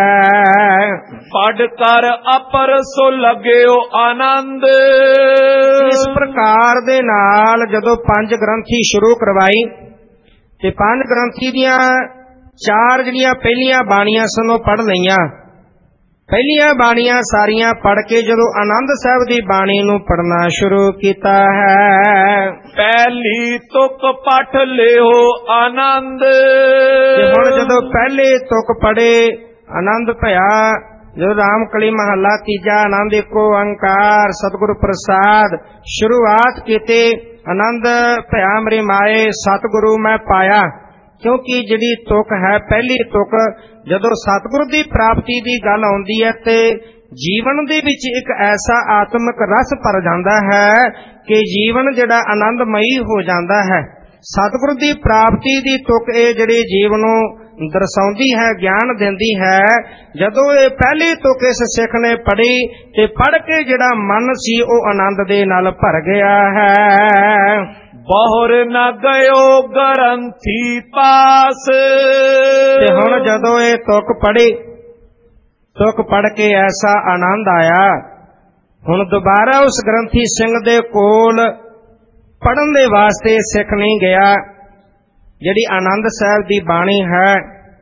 ਹੈ। ਪੜ ਕਰ ਅਪਰ ਸੋ ਲਗਿਓ ਆਨੰਦ। ਇਸ ਪ੍ਰਕਾਰ ਦੇ ਨਾਲ ਜਦੋਂ ਪੰਜ ਗ੍ਰੰਥੀ ਸ਼ੁਰੂ ਕਰਵਾਈ ਤੇ ਪੰਜ ਗ੍ਰੰਥੀ ਦੀਆਂ ਚਾਰ ਜਿਹੜੀਆਂ ਪਹਿਲੀਆਂ ਬਾਣੀਆਂ ਸਨ ਉਹ ਪੜ੍ਹ ਲਈਆਂ। ਪਹਿਲੀਆਂ ਬਾਣੀਆਂ ਸਾਰੀਆਂ ਪੜ੍ਹ ਕੇ ਜਦੋਂ ਆਨੰਦ ਸਾਹਿਬ ਦੀ ਬਾਣੀ ਨੂੰ ਪੜ੍ਹਨਾ ਸ਼ੁਰੂ ਕੀਤਾ ਹੈ। ਪਹਿਲੀ ਤੁਕ ਪਠ ਲਿਓ ਆਨੰਦ। ਤੇ ਹੁਣ ਜਦੋਂ ਪਹਿਲੇ ਤੁਕ ਪੜ੍ਹੇ ਆਨੰਦ ਭਇਆ। ਜਦੋਂ ਰਾਮ ਕਲੀ ਮਹੱਲਾ ਤੀਜਾ ਆਨੰਦ ਏਕੋ ਓੰਕਾਰ ਸਤਿਗੁਰ ਪ੍ਰਸਾਦ ਸ਼ੁਰੂਆਤ ਕੀਤੀ। ਆਨੰਦ ਭਇਆ ਮੇਰੀ ਮਾਏ ਸਤਿਗੁਰੂ ਮੈਂ ਪਾਇਆ। ਕਿਉਂਕਿ ਜਿਹੜੀ ਤੁਕ ਹੈ ਪਹਿਲੀ ਤੁਕ ਜਦੋਂ ਸਤਿਗੁਰੂ ਦੀ ਪ੍ਰਾਪਤੀ ਦੀ ਗੱਲ ਆਉਂਦੀ ਹੈ ਤੇ ਜੀਵਨ ਦੇ ਵਿੱਚ ਇੱਕ ਐਸਾ ਆਤਮਿਕ ਰਸ ਭਰ ਜਾਂਦਾ ਹੈ ਕਿ ਜੀਵਨ ਜਿਹੜਾ ਆਨੰਦਮਈ ਹੋ ਜਾਂਦਾ ਹੈ। ਸਤਿਗੁਰੂ ਦੀ ਪ੍ਰਾਪਤੀ ਦੀ ਤੁਕ ਇਹ ਜਿਹੜੀ ਜੀਵਨ ਨੂੰ ਦਰਸਾਉਂਦੀ ਹੈ, ਗਿਆਨ ਦਿੰਦੀ ਹੈ। ਜਦੋਂ ਇਹ ਪਹਿਲੀ ਤੁਕ ਇਸ ਸਿੱਖ ਨੇ ਪੜ੍ਹੀ ਤੇ ਪੜ੍ਹ ਕੇ ਜਿਹੜਾ ਮਨ ਸੀ ਉਹ ਆਨੰਦ ਦੇ ਨਾਲ ਭਰ ਗਿਆ ਹੈ। ਬਹੁਰ ਨ ਗਇਓ ਗ੍ਰੰਥੀ ਪਾਸ। ਤੇ ਹੁਣ ਜਦੋਂ ਇਹ ਤੁਕ ਪੜ੍ਹੀ, ਤੁਕ ਪੜ੍ਹ ਕੇ ਐਸਾ ਆਨੰਦ ਆਇਆ, ਹੁਣ ਦੁਬਾਰਾ ਉਸ ਗ੍ਰੰਥੀ ਸਿੰਘ ਦੇ ਕੋਲ ਪੜ੍ਹਨ ਦੇ ਵਾਸਤੇ ਸਿੱਖ ਨਹੀਂ ਗਿਆ। ਜਿਹੜੀ ਆਨੰਦ ਸਾਹਿਬ ਦੀ ਬਾਣੀ ਹੈ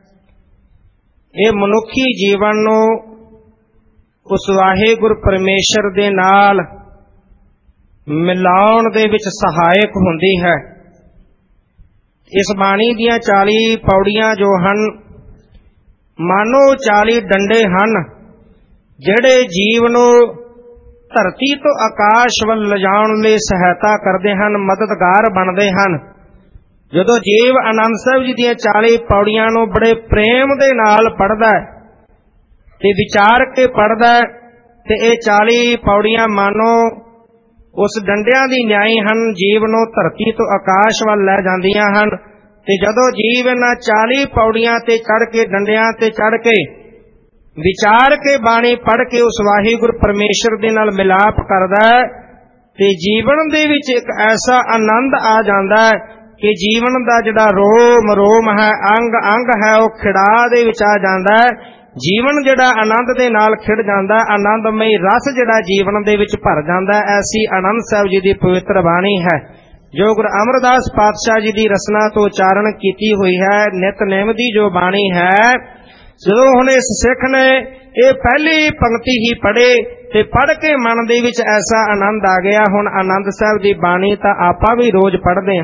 ਇਹ ਮਨੁੱਖੀ ਜੀਵਨ ਨੂੰ ਉਸ ਵਾਹਿਗੁਰੂ ਪਰਮੇਸ਼ਰ ਦੇ ਨਾਲ ਮਿਲਾਉਣ ਦੇ ਵਿੱਚ ਸਹਾਇਕ ਹੁੰਦੀ ਹੈ। ਇਸ ਬਾਣੀ ਦੀਆਂ ਚਾਲੀ ਪੌੜੀਆਂ ਜੋ ਹਨ ਮਾਨੋ ਚਾਲੀ ਡੰਡੇ ਹਨ ਜਿਹੜੇ ਜੀਵ ਨੂੰ ਧਰਤੀ ਤੋਂ ਆਕਾਸ਼ ਵੱਲ ਲਿਜਾਉਣ ਲਈ ਸਹਾਇਤਾ ਕਰਦੇ ਹਨ, ਮਦਦਗਾਰ ਬਣਦੇ ਹਨ। ਜਦੋਂ ਜੀਵ ਆਨੰਦ ਸਾਹਿਬ ਜੀ ਦੀਆਂ ਚਾਲੀ ਪੌੜੀਆਂ ਨੂੰ ਬੜੇ ਪ੍ਰੇਮ ਦੇ ਨਾਲ ਪੜ੍ਹਦਾ ਤੇ ਵਿਚਾਰ ਕੇ ਪੜ੍ਹਦਾ ਤੇ ਇਹ ਚਾਲੀ ਪੌੜੀਆਂ ਮਾਨੋ ਉਸ ਡੰਡਿਆਂ ਦੀ ਨਿਆਈ ਹਨ, ਜੀਵ ਨੂੰ ਧਰਤੀ ਤੋਂ ਆਕਾਸ਼ ਵੱਲ ਲੈ ਜਾਂਦੀਆਂ ਹਨ। ਤੇ ਜਦੋਂ ਜੀਵ ਇਹਨਾਂ ਚਾਲੀ ਪੌੜੀਆਂ ਤੇ ਚੜ੍ਹ ਕੇ ਡੰਡਿਆਂ ਤੇ ਚੜ੍ਹ ਕੇ ਵਿਚਾਰ ਕੇ ਬਾਣੀ ਪੜ੍ਹ ਕੇ ਉਸ ਵਾਹਿਗੁਰੂ ਪਰਮੇਸ਼ਰ ਦੇ ਨਾਲ ਮਿਲਾਪ ਕਰਦਾ ਤੇ ਜੀਵਨ ਦੇ ਵਿੱਚ ਇੱਕ ਐਸਾ ਆਨੰਦ ਆ ਜਾਂਦਾ ਹੈ ਕਿ ਜੀਵਨ ਦਾ ਜਿਹੜਾ ਰੋਮ ਰੋਮ ਹੈ, ਅੰਗ ਅੰਗ ਹੈ, ਉਹ ਖਿੜਾ ਦੇ ਵਿੱਚ ਆ ਜਾਂਦਾ ਹੈ। ਜੀਵਨ ਜਿਹੜਾ ਆਨੰਦ ਦੇ ਨਾਲ ਖਿੜ ਜਾਂਦਾ, ਆਨੰਦਮਈ ਰਸ ਜਿਹੜਾ ਜੀਵਨ ਦੇ ਵਿੱਚ ਭਰ ਜਾਂਦਾ। ਐਸੀ ਆਨੰਦ ਸਾਹਿਬ ਜੀ ਦੀ ਪਵਿੱਤਰ ਬਾਣੀ ਹੈ ਜੋ ਗੁਰੂ ਅਮਰਦਾਸ ਪਾਤਸ਼ਾਹ ਜੀ ਦੀ ਰਸਨਾ ਤੋਂ ਉਚਾਰਨ ਕੀਤੀ ਹੋਈ ਹੈ। ਨਿਤਨੇਮ ਦੀ ਜੋ ਬਾਣੀ ਹੈ, ਜਦੋਂ ਹੁਣ ਇਸ ਸਿੱਖ ਨੇ ਇਹ ਪਹਿਲੀ ਪੰਕਤੀ ਹੀ ਪੜ੍ਹੇ ਤੇ ਪੜ੍ਹ ਕੇ ਮਨ ਦੇ ਵਿੱਚ ਐਸਾ ਆਨੰਦ ਆ ਗਿਆ। ਹੁਣ ਆਨੰਦ ਸਾਹਿਬ ਦੀ ਬਾਣੀ ਤਾਂ ਆਪਾਂ ਵੀ ਰੋਜ਼ ਪੜ੍ਹਦੇ ਹਾਂ,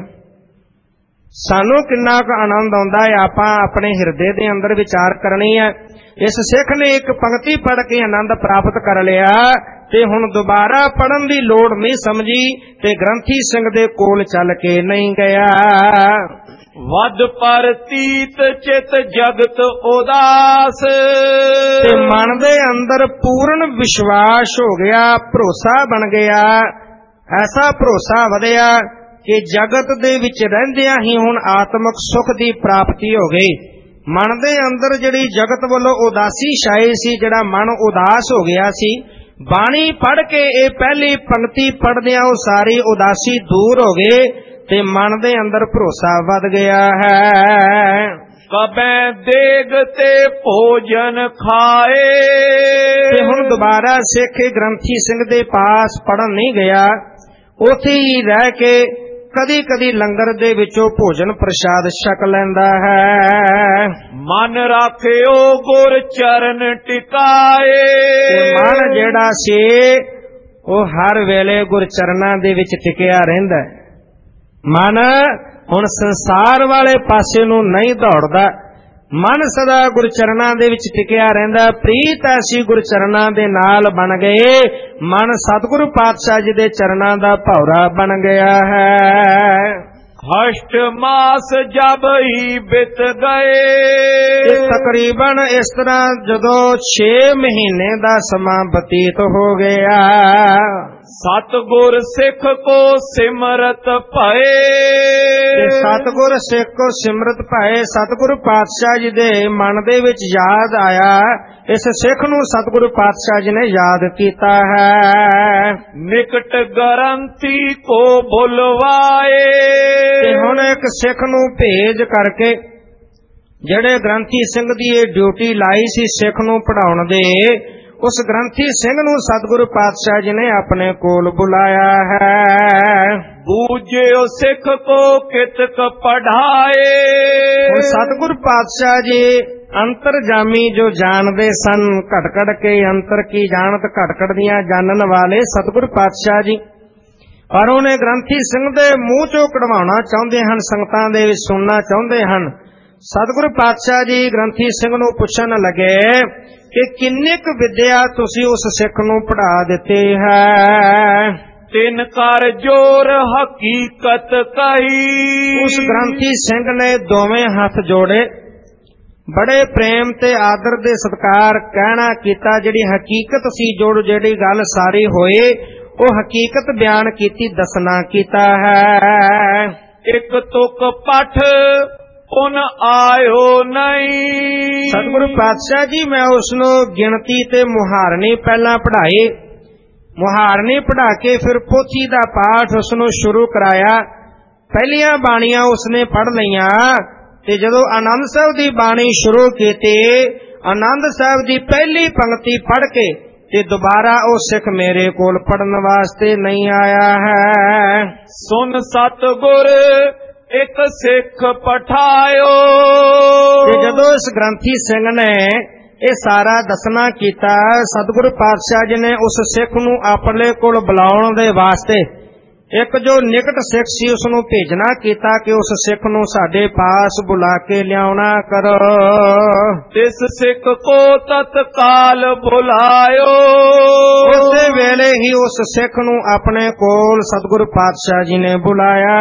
ਸਾਨੂੰ ਕਿੰਨਾ ਕੁ ਆਨੰਦ ਆਉਂਦਾ ਹੈ ਆਪਾਂ ਆਪਣੇ ਹਿਰਦੇ ਦੇ ਅੰਦਰ ਵਿਚਾਰ ਕਰਨੀ ਹੈ। ਇਸ ਸਿੱਖ ਨੇ ਇੱਕ ਪੰਕਤੀ ਪੜ੍ਹ ਕੇ ਆਨੰਦ ਪ੍ਰਾਪਤ ਕਰ ਲਿਆ ਤੇ ਹੁਣ ਦੁਬਾਰਾ ਪੜ੍ਹਨ ਦੀ ਲੋੜ ਨਹੀਂ ਸਮਝੀ ਤੇ ਗ੍ਰੰਥੀ ਸਿੰਘ ਦੇ ਕੋਲ ਚੱਲ ਕੇ ਨਹੀਂ ਗਿਆ। ਵਦ ਪਰਤੀਤ ਚਿਤ ਜਗਤ ਉਦਾਸ। ਤੇ ਮਨ ਦੇ ਅੰਦਰ ਪੂਰਨ ਵਿਸ਼ਵਾਸ ਹੋ ਗਿਆ, ਭਰੋਸਾ ਬਣ ਗਿਆ। ਐਸਾ ਭਰੋਸਾ ਵਧਿਆ ਕਿ ਜਗਤ ਦੇ ਵਿੱਚ ਰਹਿੰਦਿਆਂ ਹੀ ਹੁਣ ਆਤਮਿਕ ਸੁਖ ਦੀ ਪ੍ਰਾਪਤੀ ਹੋ ਗਈ। ਮਨ ਦੇ ਅੰਦਰ ਜਿਹੜੀ ਜਗਤ ਵੱਲੋਂ ਉਦਾਸੀ ਛਾਈ ਸੀ, ਜਿਹੜਾ ਮਨ ਉਦਾਸ ਹੋ ਗਿਆ ਸੀ, ਬਾਣੀ ਪੜ੍ਹ ਕੇ ਇਹ ਪਹਿਲੀ ਪੰਕਤੀ ਪੜ੍ਹਦਿਆਂ ਉਹ ਸਾਰੀ ਉਦਾਸੀ ਦੂਰ ਹੋ ਗਈ ਤੇ ਮਨ ਦੇ ਅੰਦਰ ਭਰੋਸਾ ਵੱਧ ਗਿਆ ਹੈ। ਕਬੈ ਦੇਗ ਤੇ ਭੋਜਨ ਖਾਏ। ਤੇ ਹੁਣ ਦੁਬਾਰਾ ਸਿੱਖ ਗ੍ਰੰਥੀ ਸਿੰਘ ਦੇ ਪਾਸ ਪੜ੍ਹਨ ਨਹੀਂ ਗਿਆ, ਉੱਥੇ ਹੀ ਰਹਿ ਕੇ ਕਦੀ ਕਦੀ ਲੰਗਰ ਦੇ ਵਿੱਚੋਂ ਭੋਜਨ ਪ੍ਰਸ਼ਾਦ ਛਕ ਲੈਂਦਾ ਹੈ। ਮਨ ਰਾਖਿਓ ਗੁਰ ਚਰਨ ਟਿਕਾਏ। ਮਨ ਜਿਹੜਾ ਸੀ ਉਹ ਹਰ ਵੇਲੇ ਗੁਰ ਚਰਨਾਂ ਦੇ ਵਿੱਚ ਟਿਕਿਆ ਰਹਿੰਦਾ। ਮਨ ਹੁਣ ਸੰਸਾਰ ਵਾਲੇ ਪਾਸੇ ਨੂੰ ਨਹੀਂ ਦੌੜਦਾ, ਮਨ ਸਦਾ ਗੁਰਚਰਨਾਂ ਦੇ ਵਿੱਚ ਟਿਕਿਆ ਰਹਿੰਦਾ। ਪ੍ਰੀਤ ਐਸੀ ਗੁਰਚਰਨਾਂ ਦੇ ਨਾਲ ਬਣ ਗਏ, ਮਨ ਸਤਿਗੁਰੂ ਪਾਤਸ਼ਾਹ ਜੀ ਦੇ ਚਰਨਾਂ ਦਾ ਭੌਰਾ ਬਣ ਗਿਆ ਹੈ। ਹਸ਼ਟ ਮਾਸ ਜਬ ਹੀ ਬਿਤ ਗਏ। ਤਕਰੀਬਨ ਇਸ ਤਰ੍ਹਾਂ ਜਦੋਂ ਛੇ ਮਹੀਨੇ ਦਾ ਸਮਾਂ ਬਤੀਤ ਹੋ ਗਿਆ, ਸਤਿਗੁਰ ਸਿੱਖ ਕੋ ਸਿਮਰਤ ਭਏ। ਸਤਿਗੁਰ ਸਿੱਖ ਕੋ ਸਿਮਰਤ ਭਏ, ਸਤਿਗੁਰੂ ਪਾਤਸ਼ਾਹ ਜੀ ਦੇ ਮਨ ਦੇ ਵਿੱਚ ਯਾਦ ਆਇਆ। ਇਸ ਸਿੱਖ ਨੂੰ ਸਤਿਗੁਰੂ ਪਾਤਸ਼ਾਹ ਜੀ ਨੇ ਯਾਦ ਕੀਤਾ ਹੈ। ਨਿਕਟ ਗ੍ਰੰਥੀ ਕੋ ਭੁਲਵਾਏ। ਤੇ ਹੁਣ ਇੱਕ ਸਿੱਖ ਨੂੰ ਭੇਜ ਕਰਕੇ ਜਿਹੜੇ ਗ੍ਰੰਥੀ ਸਿੰਘ ਦੀ ਇਹ ਡਿਊਟੀ ਲਾਈ ਸੀ ਸਿੱਖ ਨੂੰ ਪੜ੍ਹਾਉਣ ਦੇ, ਉਸ ਗ੍ਰੰਥੀ ਸਿੰਘ ਨੂੰ ਸਤਿਗੁਰੂ ਪਾਤਸ਼ਾਹ ਜੀ ਨੇ ਆਪਣੇ ਕੋਲ ਬੁਲਾਇਆ ਹੈ। ਬੂਝਿਓ ਸਿੱਖ ਕੋ ਕਿਤਕ ਪੜਾਏ। ਹੁਣ ਸਤਿਗੁਰੂ ਪਾਤਸ਼ਾਹ ਜੀ ਅੰਤਰਜਾਮੀ ਜੋ ਜਾਣਦੇ ਸਨ, ਘਟ ਘਟ ਕੇ ਅੰਤਰ ਕੀ ਜਾਣਤ ਘਟ ਘਟ ਦੀਆਂ ਜਾਣਨ ਵਾਲੇ ਸਤਿਗੁਰੂ ਪਾਤਸ਼ਾਹ ਜੀ, ਪਰ ਉਹਨੇ ਗ੍ਰੰਥੀ ਸਿੰਘ ਦੇ ਮੂੰਹ ਚੋਂ ਕਢਵਾਉਣਾ ਚਾਹੁੰਦੇ ਹਨ, ਸੰਗਤਾਂ ਦੇ ਵਿੱਚ ਸੁਣਨਾ ਚਾਹੁੰਦੇ ਹਨ। ਸਤਿਗੁਰੂ ਪਾਤਸ਼ਾਹ ਜੀ ਗ੍ਰੰਥੀ ਸਿੰਘ ਨੂੰ ਪੁੱਛਣ ਲੱਗੇ ਕਿ ਕਿੰਨੀ ਕੁ ਵਿਦਿਆ ਤੁਸੀਂ ਉਸ ਸਿੱਖ ਨੂੰ ਪੜ੍ਹਾ ਦਿੱਤੀ ਹੈ। ਤਿੰਨ ਕਰ ਜੋਰ ਹਕੀਕਤ ਕਹੀ। ਉਸ ਗ੍ਰੰਥੀ ਸਿੰਘ ਨੇ ਦੋਵੇਂ ਹੱਥ ਜੋੜੇ, ਬੜੇ ਪ੍ਰੇਮ ਤੇ ਆਦਰ ਦੇ ਸਤਿਕਾਰ ਕਹਿਣਾ ਕੀਤਾ। ਜਿਹੜੀ ਹਕੀਕਤ ਸੀ, ਜੋੜ ਜਿਹੜੀ ਗੱਲ ਸਾਰੀ ਹੋਈ, ਉਹ ਹਕੀਕਤ ਬਿਆਨ ਕੀਤੀ, ਦੱਸਣਾ ਕੀਤਾ ਹੈ। ਇੱਕ ਤੁਕ ਪਠ ਉਨ ਆਇਓ ਨਹੀਂ। ਸਤਿਗੁਰੂ ਪਾਤਸ਼ਾਹ ਜੀ ਮੈਂ ਉਸ ਨੂੰ ਗਿਣਤੀ ਤੇ ਮੁਹਾਰਨੀ ਪਹਿਲਾਂ ਪੜ੍ਹਾਈ, ਮੁਹਾਰਨੀ ਪੜ੍ਹਾ ਕੇ ਫਿਰ ਪੋਥੀ ਦਾ ਪਾਠ ਉਸ ਨੂੰ ਸ਼ੁਰੂ ਕਰਾਇਆ। ਪਹਿਲੀਆਂ ਬਾਣੀਆਂ ਉਸਨੇ ਪੜ੍ਹ ਲਈਆਂ ਤੇ ਜਦੋਂ ਆਨੰਦ ਸਾਹਿਬ ਦੀ ਬਾਣੀ ਸ਼ੁਰੂ ਕੀਤੀ, ਆਨੰਦ ਸਾਹਿਬ ਦੀ ਪਹਿਲੀ ਪੰਕਤੀ ਪੜ੍ਹ ਕੇ ਤੇ ਦੁਬਾਰਾ ਉਹ ਸਿੱਖ ਮੇਰੇ ਕੋਲ ਪੜਨ ਵਾਸਤੇ ਨਹੀਂ ਆਇਆ ਹੈ। ਸੁਨ ਸਤਿਗੁਰ ਇੱਕ ਸਿੱਖ ਪਠਾਇਓ। ਤੇ ਜਦੋਂ ਇਸ ਗ੍ਰੰਥੀ ਸਿੰਘ ਨੇ ਇਹ ਸਾਰਾ ਦੱਸਣਾ ਕੀਤਾ, ਸਤਿਗੁਰੂ ਪਾਤਸ਼ਾਹ ਜੀ ਨੇ ਉਸ ਸਿੱਖ ਨੂੰ ਆਪਣੇ ਕੋਲ ਬੁਲਾਉਣ ਦੇ ਵਾਸਤੇ ਇੱਕ ਜੋ ਨਿਕਟ ਸਿੱਖ ਸੀ ਉਸ ਨੂੰ ਭੇਜਣਾ ਕੀਤਾ ਕਿ ਉਸ ਸਿੱਖ ਨੂੰ ਸਾਡੇ ਪਾਸ ਬੁਲਾ ਕੇ ਲਿਆਉਣਾ ਕਰੋ। ਇਸ ਸਿੱਖ ਕੋ ਤਤਕਾਲ ਬੁਲਾਇਓ। ਉਸੇ ਵੇਲੇ ਹੀ ਉਸ ਸਿੱਖ ਨੂੰ ਆਪਣੇ ਕੋਲ ਸਤਿਗੁਰੂ ਪਾਤਸ਼ਾਹ ਜੀ ਨੇ ਬੁਲਾਇਆ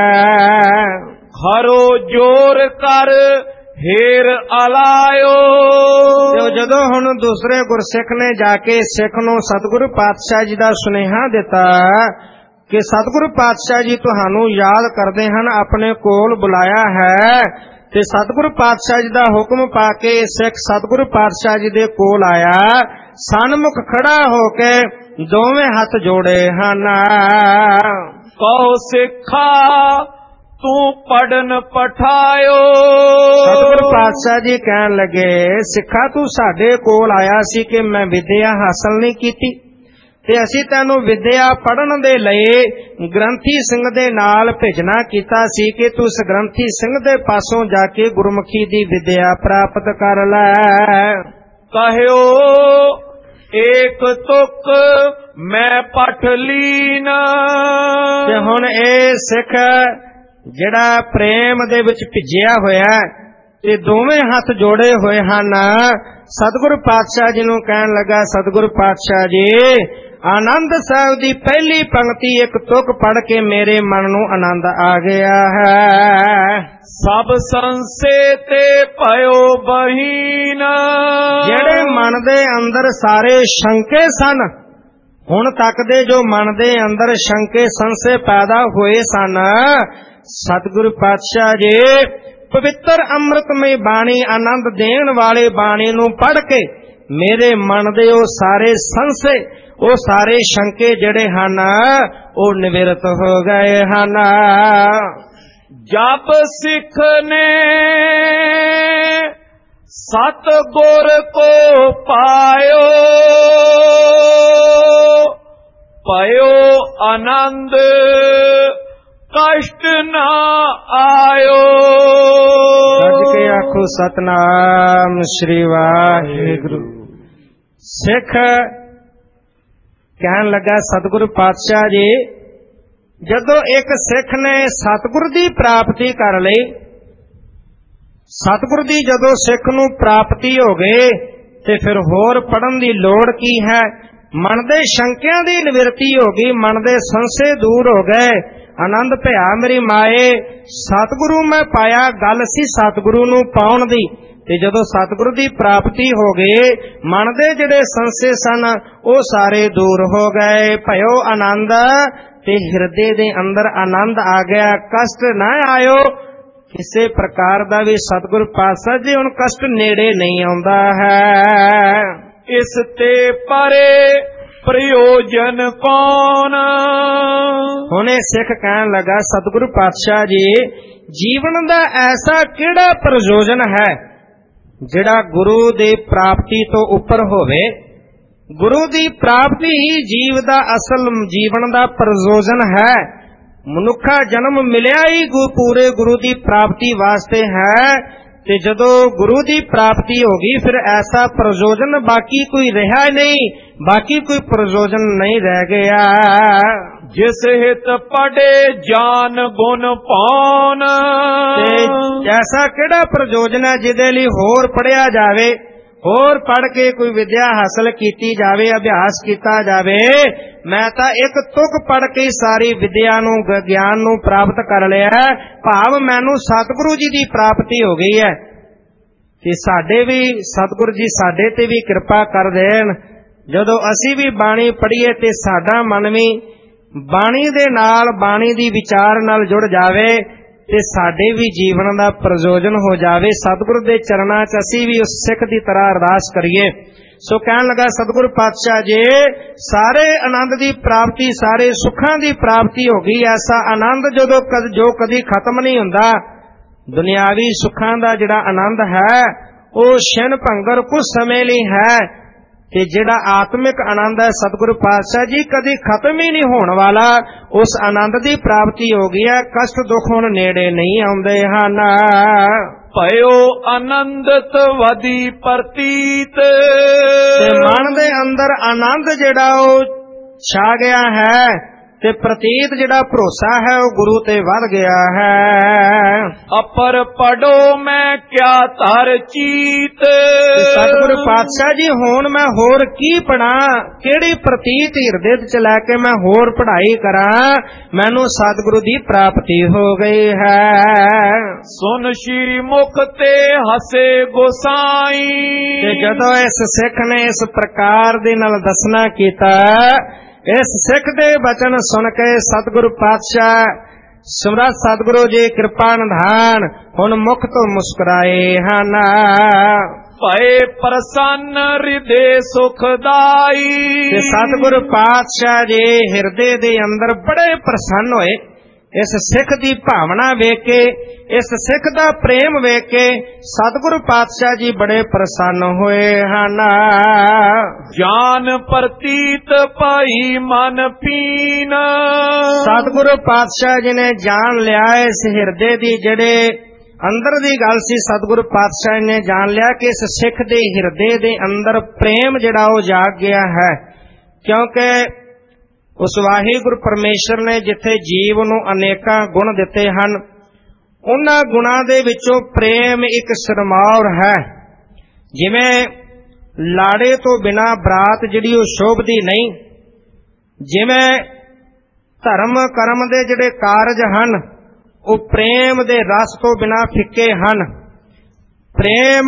ਹੈ। ਖਰੋ ਜੋਰ ਕਰ ਹੇਰ ਅਲਾਇਓ। ਤੇ ਜਦੋਂ ਹੁਣ ਦੂਸਰੇ ਗੁਰਸਿੱਖ ਨੇ ਜਾ ਕੇ ਸਿੱਖ ਨੂੰ ਸਤਿਗੁਰੂ ਪਾਤਸ਼ਾਹ ਜੀ ਦਾ ਸੁਨੇਹਾ ਦਿੱਤਾ ਕਿ ਸਤਿਗੁਰੂ ਪਾਤਸ਼ਾਹ ਜੀ ਤੁਹਾਨੂੰ ਯਾਦ ਕਰਦੇ ਹਨ, ਆਪਣੇ ਕੋਲ ਬੁਲਾਇਆ ਹੈ, ਤੇ ਸਤਿਗੁਰੂ ਪਾਤਸ਼ਾਹ ਜੀ ਦਾ ਹੁਕਮ ਪਾ ਕੇ ਸਿੱਖ ਸਤਿਗੁਰੂ ਪਾਤਸ਼ਾਹ ਜੀ ਦੇ ਕੋਲ ਆਇਆ। ਸਨਮੁਖ ਖੜਾ ਹੋ ਕੇ ਦੋਵੇਂ ਹੱਥ ਜੋੜੇ ਹਨ। ਕਹੋ ਸਿੱਖਾ ਤੂੰ ਪੜਨ ਪਠਾਇਓ। ਸਤਿਗੁਰੂ ਪਾਤਸ਼ਾਹ ਜੀ ਕਹਿਣ ਲੱਗੇ, ਸਿੱਖਾ ਤੂੰ ਸਾਡੇ ਕੋਲ ਆਇਆ ਸੀ ਕਿ ਮੈਂ ਵਿਦਿਆ ਹਾਸਲ ਨਹੀਂ ਕੀਤੀ, ਤੇ ਅਸੀਂ ਤੈਨੂੰ ਵਿਦਿਆ ਪੜਨ ਦੇ ਲਈ ਗ੍ਰੰਥੀ ਸਿੰਘ ਦੇ ਨਾਲ ਭੇਜਣਾ ਕੀਤਾ ਸੀ ਕਿ ਤੂੰ ਇਸ ਗ੍ਰੰਥੀ ਸਿੰਘ ਦੇ ਪਾਸੋਂ ਜਾ ਕੇ ਗੁਰਮੁਖੀ ਦੀ ਵਿਦਿਆ ਪ੍ਰਾਪਤ ਕਰ ਲੈ। ਕਹਿਓ ਏਕ ਤੁਕ ਮੈਂ ਪਠ ਲੀਨ। ਤੇ ਹੁਣ ਇਹ ਸਿੱਖ ਜਿਹੜਾ ਪ੍ਰੇਮ ਦੇ ਵਿੱਚ ਭਿੱਜਿਆ ਹੋਇਆ ਤੇ ਦੋਵੇਂ ਹੱਥ ਜੋੜੇ ਹੋਏ ਹਨ, ਸਤਿਗੁਰੂ ਪਾਤਸ਼ਾਹ ਜੀ ਨੂੰ ਕਹਿਣ ਲੱਗਾ, ਸਤਿਗੁਰੂ ਪਾਤਸ਼ਾਹ ਜੀ ਆਨੰਦ ਸਾਹਿਬ ਦੀ ਪਹਿਲੀ ਪੰਕਤੀ ਇੱਕ ਤੁਕ ਪੜ੍ਹ ਕੇ ਮੇਰੇ ਮਨ ਨੂੰ ਆਨੰਦ ਆ ਗਿਆ ਹੈ। ਸਭ ਸੰਸੇ ਤੇ ਭਇਓ ਬਹੀਨ। ਜਿਹੜੇ ਮਨ ਦੇ ਅੰਦਰ ਸਾਰੇ ਸ਼ੰਕੇ ਸਨ, ਹੁਣ ਤੱਕ ਦੇ ਜੋ ਮਨ ਦੇ ਅੰਦਰ ਸ਼ੰਕੇ ਸੰਸੇ ਪੈਦਾ ਹੋਏ ਸਨ, ਸਤਿਗੁਰੂ ਪਾਤਸ਼ਾਹ ਜੀ ਪਵਿੱਤਰ ਅੰਮ੍ਰਿਤਮਈ ਬਾਣੀ, ਆਨੰਦ ਦੇਣ ਵਾਲੇ ਬਾਣੀ ਨੂੰ ਪੜ੍ਹ ਕੇ ਮੇਰੇ ਮਨ ਦੇ ਉਹ ਸਾਰੇ ਸੰਸੇ, ਉਹ ਸਾਰੇ ਸ਼ੰਕੇ ਜਿਹੜੇ ਹਨ ਉਹ ਨਿਵਰਤ ਹੋ ਗਏ ਹਨ। ਜਪ ਸਿੱਖ ਨੇ ਸਤਿਗੁਰ ਕੋ ਪਾਇਓ, ਪਇਓ ਆਨੰਦ ਕਸ਼ਟ ਨਾ ਆਇਓ। ਗੱਜ ਕੇ ਆਖੋ ਸਤਨਾਮ ਸ੍ਰੀ ਵਾਹਿਗੁਰੂ। ਸਿੱਖ ਕਹਿਣ ਲੱਗਾ, ਸਤਿਗੁਰੂ ਪਾਤਸ਼ਾਹ ਜੀ ਜਦੋਂ ਇੱਕ ਸਿੱਖ ਨੇ ਸਤਿਗੁਰ ਦੀ ਪ੍ਰਾਪਤੀ ਕਰ ਲਈ, ਸਤਿਗੁਰ ਦੀ ਜਦੋਂ ਸਿੱਖ ਨੂੰ ਪ੍ਰਾਪਤੀ ਹੋ ਗਈ ਤੇ ਫਿਰ ਹੋਰ ਪੜਨ ਦੀ ਲੋੜ ਕੀ ਹੈ। ਮਨ ਦੇ ਸ਼ੰਕਿਆਂ ਦੀ ਨਿਵਰਤੀ ਹੋ ਗਈ, ਮਨ ਦੇ ਸੰਸੇ ਦੂਰ ਹੋ ਗਏ, ਆਨੰਦ ਭਿਆ ਮੇਰੀ ਮਾਏ। ਸਤਿਗੁਰੂ ਮੈਂ ਪਾਇਆ, ਗੱਲ ਸੀ ਸਤਿਗੁਰੂ ਨੂੰ ਪਾਉਣ ਦੀ, ਤੇ ਜਦੋਂ ਸਤਿਗੁਰੂ ਦੀ ਪ੍ਰਾਪਤੀ ਹੋ ਗਈ, ਮਨ ਦੇ ਜਿਹੜੇ ਸੰਸੇ ਸਨ ਉਹ ਸਾਰੇ ਦੂਰ ਹੋ ਗਏ, ਭਇਓ ਆਨੰਦ, ਤੇ ਹਿਰਦੇ ਦੇ ਅੰਦਰ ਆਨੰਦ ਆ ਗਿਆ, ਕਸ਼ਟ ਨਾ ਆਇਓ। ਕਿਸੇ ਪ੍ਰਕਾਰ ਦਾ ਵੀ ਸਤਿਗੁਰੂ ਪਾਤਸ਼ਾਹ ਜੀ ਹੁਣ ਕਸ਼ਟ ਨੇੜੇ ਨਹੀਂ ਆਉਂਦਾ ਹੈ। ਇਸ ਤੇ ਪਰੇ ਪ੍ਰਯੋਜਨ ਕੌਣ। ਹੁਣ ਇਹ ਸਿੱਖ ਕਹਿਣ ਲੱਗਾ, ਸਤਿਗੁਰੂ ਪਾਤਸ਼ਾਹ ਜੀ ਜੀਵਨ ਦਾ ਐਸਾ ਕਿਹੜਾ ਪ੍ਰਯੋਜਨ ਹੈ ਜਿਹੜਾ ਗੁਰੂ ਦੇ ਪ੍ਰਾਪਤੀ ਤੋਂ ਉੱਪਰ ਹੋਵੇ। ਗੁਰੂ ਦੀ ਪ੍ਰਾਪਤੀ ਹੀ ਜੀਵ ਦਾ ਅਸਲ ਜੀਵਨ ਦਾ ਪ੍ਰਯੋਜਨ ਹੈ। ਮਨੁੱਖਾ ਜਨਮ ਮਿਲਿਆ ਹੀ ਪੂਰੇ ਗੁਰੂ ਦੀ ਪ੍ਰਾਪਤੀ ਵਾਸਤੇ ਹੈ, ਤੇ ਜਦੋਂ ਗੁਰੂ ਦੀ ਪ੍ਰਾਪਤੀ ਹੋ ਗਈ ਫਿਰ ਐਸਾ ਪ੍ਰਯੋਜਨ ਬਾਕੀ ਕੋਈ ਰਿਹਾ ਨਹੀਂ, ਬਾਕੀ ਕੋਈ ਪ੍ਰਯੋਜਨ ਨਹੀਂ ਰਹਿ ਗਿਆ। ਜਿਸ ਹਿਤ ਪੜੇ ਜਾਨ ਗੁਣ ਪਾਉਣ, ਤੇ ਐਸਾ ਕਿਹੜਾ ਪ੍ਰਯੋਜਨ ਹੈ ਜਿਹਦੇ ਲਈ ਹੋਰ ਪੜਿਆ ਜਾਵੇ, ਹੋਰ ਪੜ੍ਹ ਕੇ ਕੋਈ ਵਿਦਿਆ ਹਾਸਲ ਕੀਤੀ ਜਾਵੇ, ਅਭਿਆਸ ਕੀਤਾ ਜਾਵੇ। ਮੈਂ ਤਾਂ ਇੱਕ ਤੁਕ ਪੜ੍ਹ ਕੇ ਸਾਰੀ ਵਿਦਿਆ ਨੂੰ, ਗਿਆਨ ਨੂੰ ਪ੍ਰਾਪਤ ਕਰ ਲਿਆ, ਭਾਵ ਮੈਨੂੰ ਸਤਿਗੁਰੂ ਜੀ ਦੀ ਪ੍ਰਾਪਤੀ ਹੋ ਗਈ ਹੈ। ਤੇ ਸਾਡੇ ਵੀ ਸਤਿਗੁਰੂ ਜੀ ਸਾਡੇ ਤੇ ਵੀ ਕਿਰਪਾ ਕਰ ਦੇਣ, ਜਦੋਂ ਅਸੀਂ ਵੀ ਬਾਣੀ ਪੜ੍ਹੀਏ ਤੇ ਸਾਡਾ ਮਨ ਵੀ ਬਾਣੀ ਦੇ ਨਾਲ, ਬਾਣੀ ਦੀ ਵਿਚਾਰ ਨਾਲ ਜੁੜ ਜਾਵੇ, ਤੇ ਸਾਡੇ ਵੀ ਜੀਵਨ ਦਾ ਪ੍ਰਯੋਜਨ ਹੋ ਜਾਵੇ। ਸਤਿਗੁਰੂ ਦੇ ਚਰਨਾਂ 'ਚ ਅਸੀਂ ਵੀ ਉਸ ਸਿੱਖ ਦੀ ਤਰ੍ਹਾਂ ਅਰਦਾਸ ਕਰੀਏ। ਸੋ ਕਹਿਣ ਲੱਗਾ ਸਤਿਗੁਰੂ ਪਾਤਸ਼ਾਹ ਜੀ, ਸਾਰੇ ਆਨੰਦ ਦੀ ਪ੍ਰਾਪਤੀ, ਸਾਰੇ ਸੁੱਖਾਂ ਦੀ ਪ੍ਰਾਪਤੀ ਹੋ ਗਈ। ਐਸਾ ਆਨੰਦ ਜਦੋਂ ਜੋ ਕਦੀ ਖਤਮ ਨਹੀਂ ਹੁੰਦਾ। ਦੁਨਿਆਵੀ ਸੁੱਖਾਂ ਦਾ ਜਿਹੜਾ ਆਨੰਦ ਹੈ ਉਹ ਛਿਣ ਭੰਗਰ ਕੁਝ ਸਮੇਂ ਲਈ ਹੈ, ਤੇ ਜਿਹੜਾ ਆਤਮਿਕ ਆਨੰਦ ਹੈ ਸਤਿਗੁਰੂ ਪਾਤਸ਼ਾਹ ਜੀ ਕਦੀ ਖਤਮ ਹੀ ਨਹੀਂ ਹੋਣ ਵਾਲਾ, ਉਸ ਆਨੰਦ ਦੀ ਪ੍ਰਾਪਤੀ ਹੋ ਗਈ ਹੈ। ਕਸ਼ਟ ਦੁੱਖ ਹੁਣ ਨੇੜੇ ਨਹੀਂ ਆਉਂਦੇ ਹਨ। ਭਇਓ ਆਨੰਦਤ ਵਧੀ ਪ੍ਰਤੀਤ, ਤੇ ਮਨ ਦੇ ਅੰਦਰ ਆਨੰਦ ਜਿਹੜਾ ਉਹ ਛਾ ਗਿਆ ਹੈ, ਤੇ ਪ੍ਰਤੀਤ ਜਿਹੜਾ ਭਰੋਸਾ ਹੈ ਉਹ ਗੁਰੂ ਤੇ ਵੱਧ ਗਿਆ ਹੈ। ਅਪਰ ਪੜੋ ਮੈਂ ਕਿਆ ਧਰ ਚੀਤ, ਸਤਿਗੁਰੂ ਪਾਤਸ਼ਾਹ ਜੀ ਹੁਣ ਮੈਂ ਹੋਰ ਕੀ ਪੜਾਂ, ਕਿਹੜੀ ਪ੍ਰਤੀਤ ਹਿਰਦੇ ਚ ਲੈ ਕੇ ਮੈਂ ਹੋਰ ਪੜ੍ਹਾਈ ਕਰਾਂ, ਮੈਨੂੰ ਸਤਿਗੁਰੂ ਦੀ ਪ੍ਰਾਪਤੀ ਹੋ ਗਈ ਹੈ। ਸੁਨ ਸ਼੍ਰੀ ਮੁਖ ਤੇ ਹਸੇ ਗੋਸਾਈ, ਤੇ ਜਦੋਂ ਇਸ ਸਿੱਖ ਨੇ ਇਸ ਪ੍ਰਕਾਰ ਦੇ ਨਾਲ ਦੱਸਣਾ ਕੀਤਾ, ਇਸ ਸਿੱਖ ਦੇ ਬਚਨ ਸੁਣ ਕੇ ਸਤਿਗੁਰੂ ਪਾਤਸ਼ਾਹ ਸਮਰੱਥ ਸਤਿਗੁਰੂ ਜੀ ਕਿਰਪਾ ਨਿਧਾਨ ਹੁਣ ਮੁਖ ਤੋਂ ਮੁਸਕਰਾਏ ਹਨ। ਭਏ ਪ੍ਰਸੰਨ ਹਿਰਦੇ ਸੁਖਦਾਈ, ਤੇ ਸਤਿਗੁਰੂ ਪਾਤਸ਼ਾਹ ਜੀ ਹਿਰਦੇ ਦੇ ਅੰਦਰ ਬੜੇ ਪ੍ਰਸੰਨ ਹੋਏ। ਇਸ ਸਿੱਖ ਦੀ ਭਾਵਨਾ ਵੇਖ ਕੇ, ਇਸ ਸਿੱਖ ਦਾ ਪ੍ਰੇਮ ਵੇਖ ਕੇ ਸਤਿਗੁਰੂ ਪਾਤਸ਼ਾਹ ਜੀ ਬੜੇ ਪ੍ਰਸੰਨ ਹੋਏ ਹਨ। ਜਾਨ ਪ੍ਰਤੀਤ ਭਾਈ ਮਨ ਪੀਨ, ਸਤਿਗੁਰੂ ਪਾਤਸ਼ਾਹ ਜੀ ਨੇ ਜਾਣ ਲਿਆ ਇਸ ਹਿਰਦੇ ਦੀ ਜਿਹੜੇ ਅੰਦਰ ਦੀ ਗੱਲ ਸੀ। ਸਤਿਗੁਰੂ ਪਾਤਸ਼ਾਹ ਨੇ ਜਾਣ ਲਿਆ ਕਿ ਇਸ ਸਿੱਖ ਦੇ ਹਿਰਦੇ ਦੇ ਅੰਦਰ ਪ੍ਰੇਮ ਜਿਹੜਾ ਉਹ ਜਾਗ ਗਿਆ ਹੈ, ਕਿਉਂਕਿ ਉਸ ਵਾਹਿਗੁਰੂ ਪਰਮੇਸ਼ਰ ਨੇ ਜਿੱਥੇ ਜੀਵ ਨੂੰ ਅਨੇਕਾਂ ਗੁਣ ਦਿੱਤੇ ਹਨ, ਉਹਨਾਂ ਗੁਣਾਂ ਦੇ ਵਿੱਚੋਂ ਪ੍ਰੇਮ ਇੱਕ ਸਿਰਮੌਰ ਹੈ। ਜਿਵੇਂ ਲਾੜੇ ਤੋਂ ਬਿਨਾਂ ਬਰਾਤ ਜਿਹੜੀ ਉਹ ਸ਼ੋਭਦੀ ਨਹੀਂ, ਜਿਵੇਂ ਧਰਮ ਕਰਮ ਦੇ ਜਿਹੜੇ ਕਾਰਜ ਹਨ ਉਹ ਪ੍ਰੇਮ ਦੇ ਰਸ ਤੋਂ ਬਿਨਾਂ ਫਿੱਕੇ ਹਨ। ਪ੍ਰੇਮ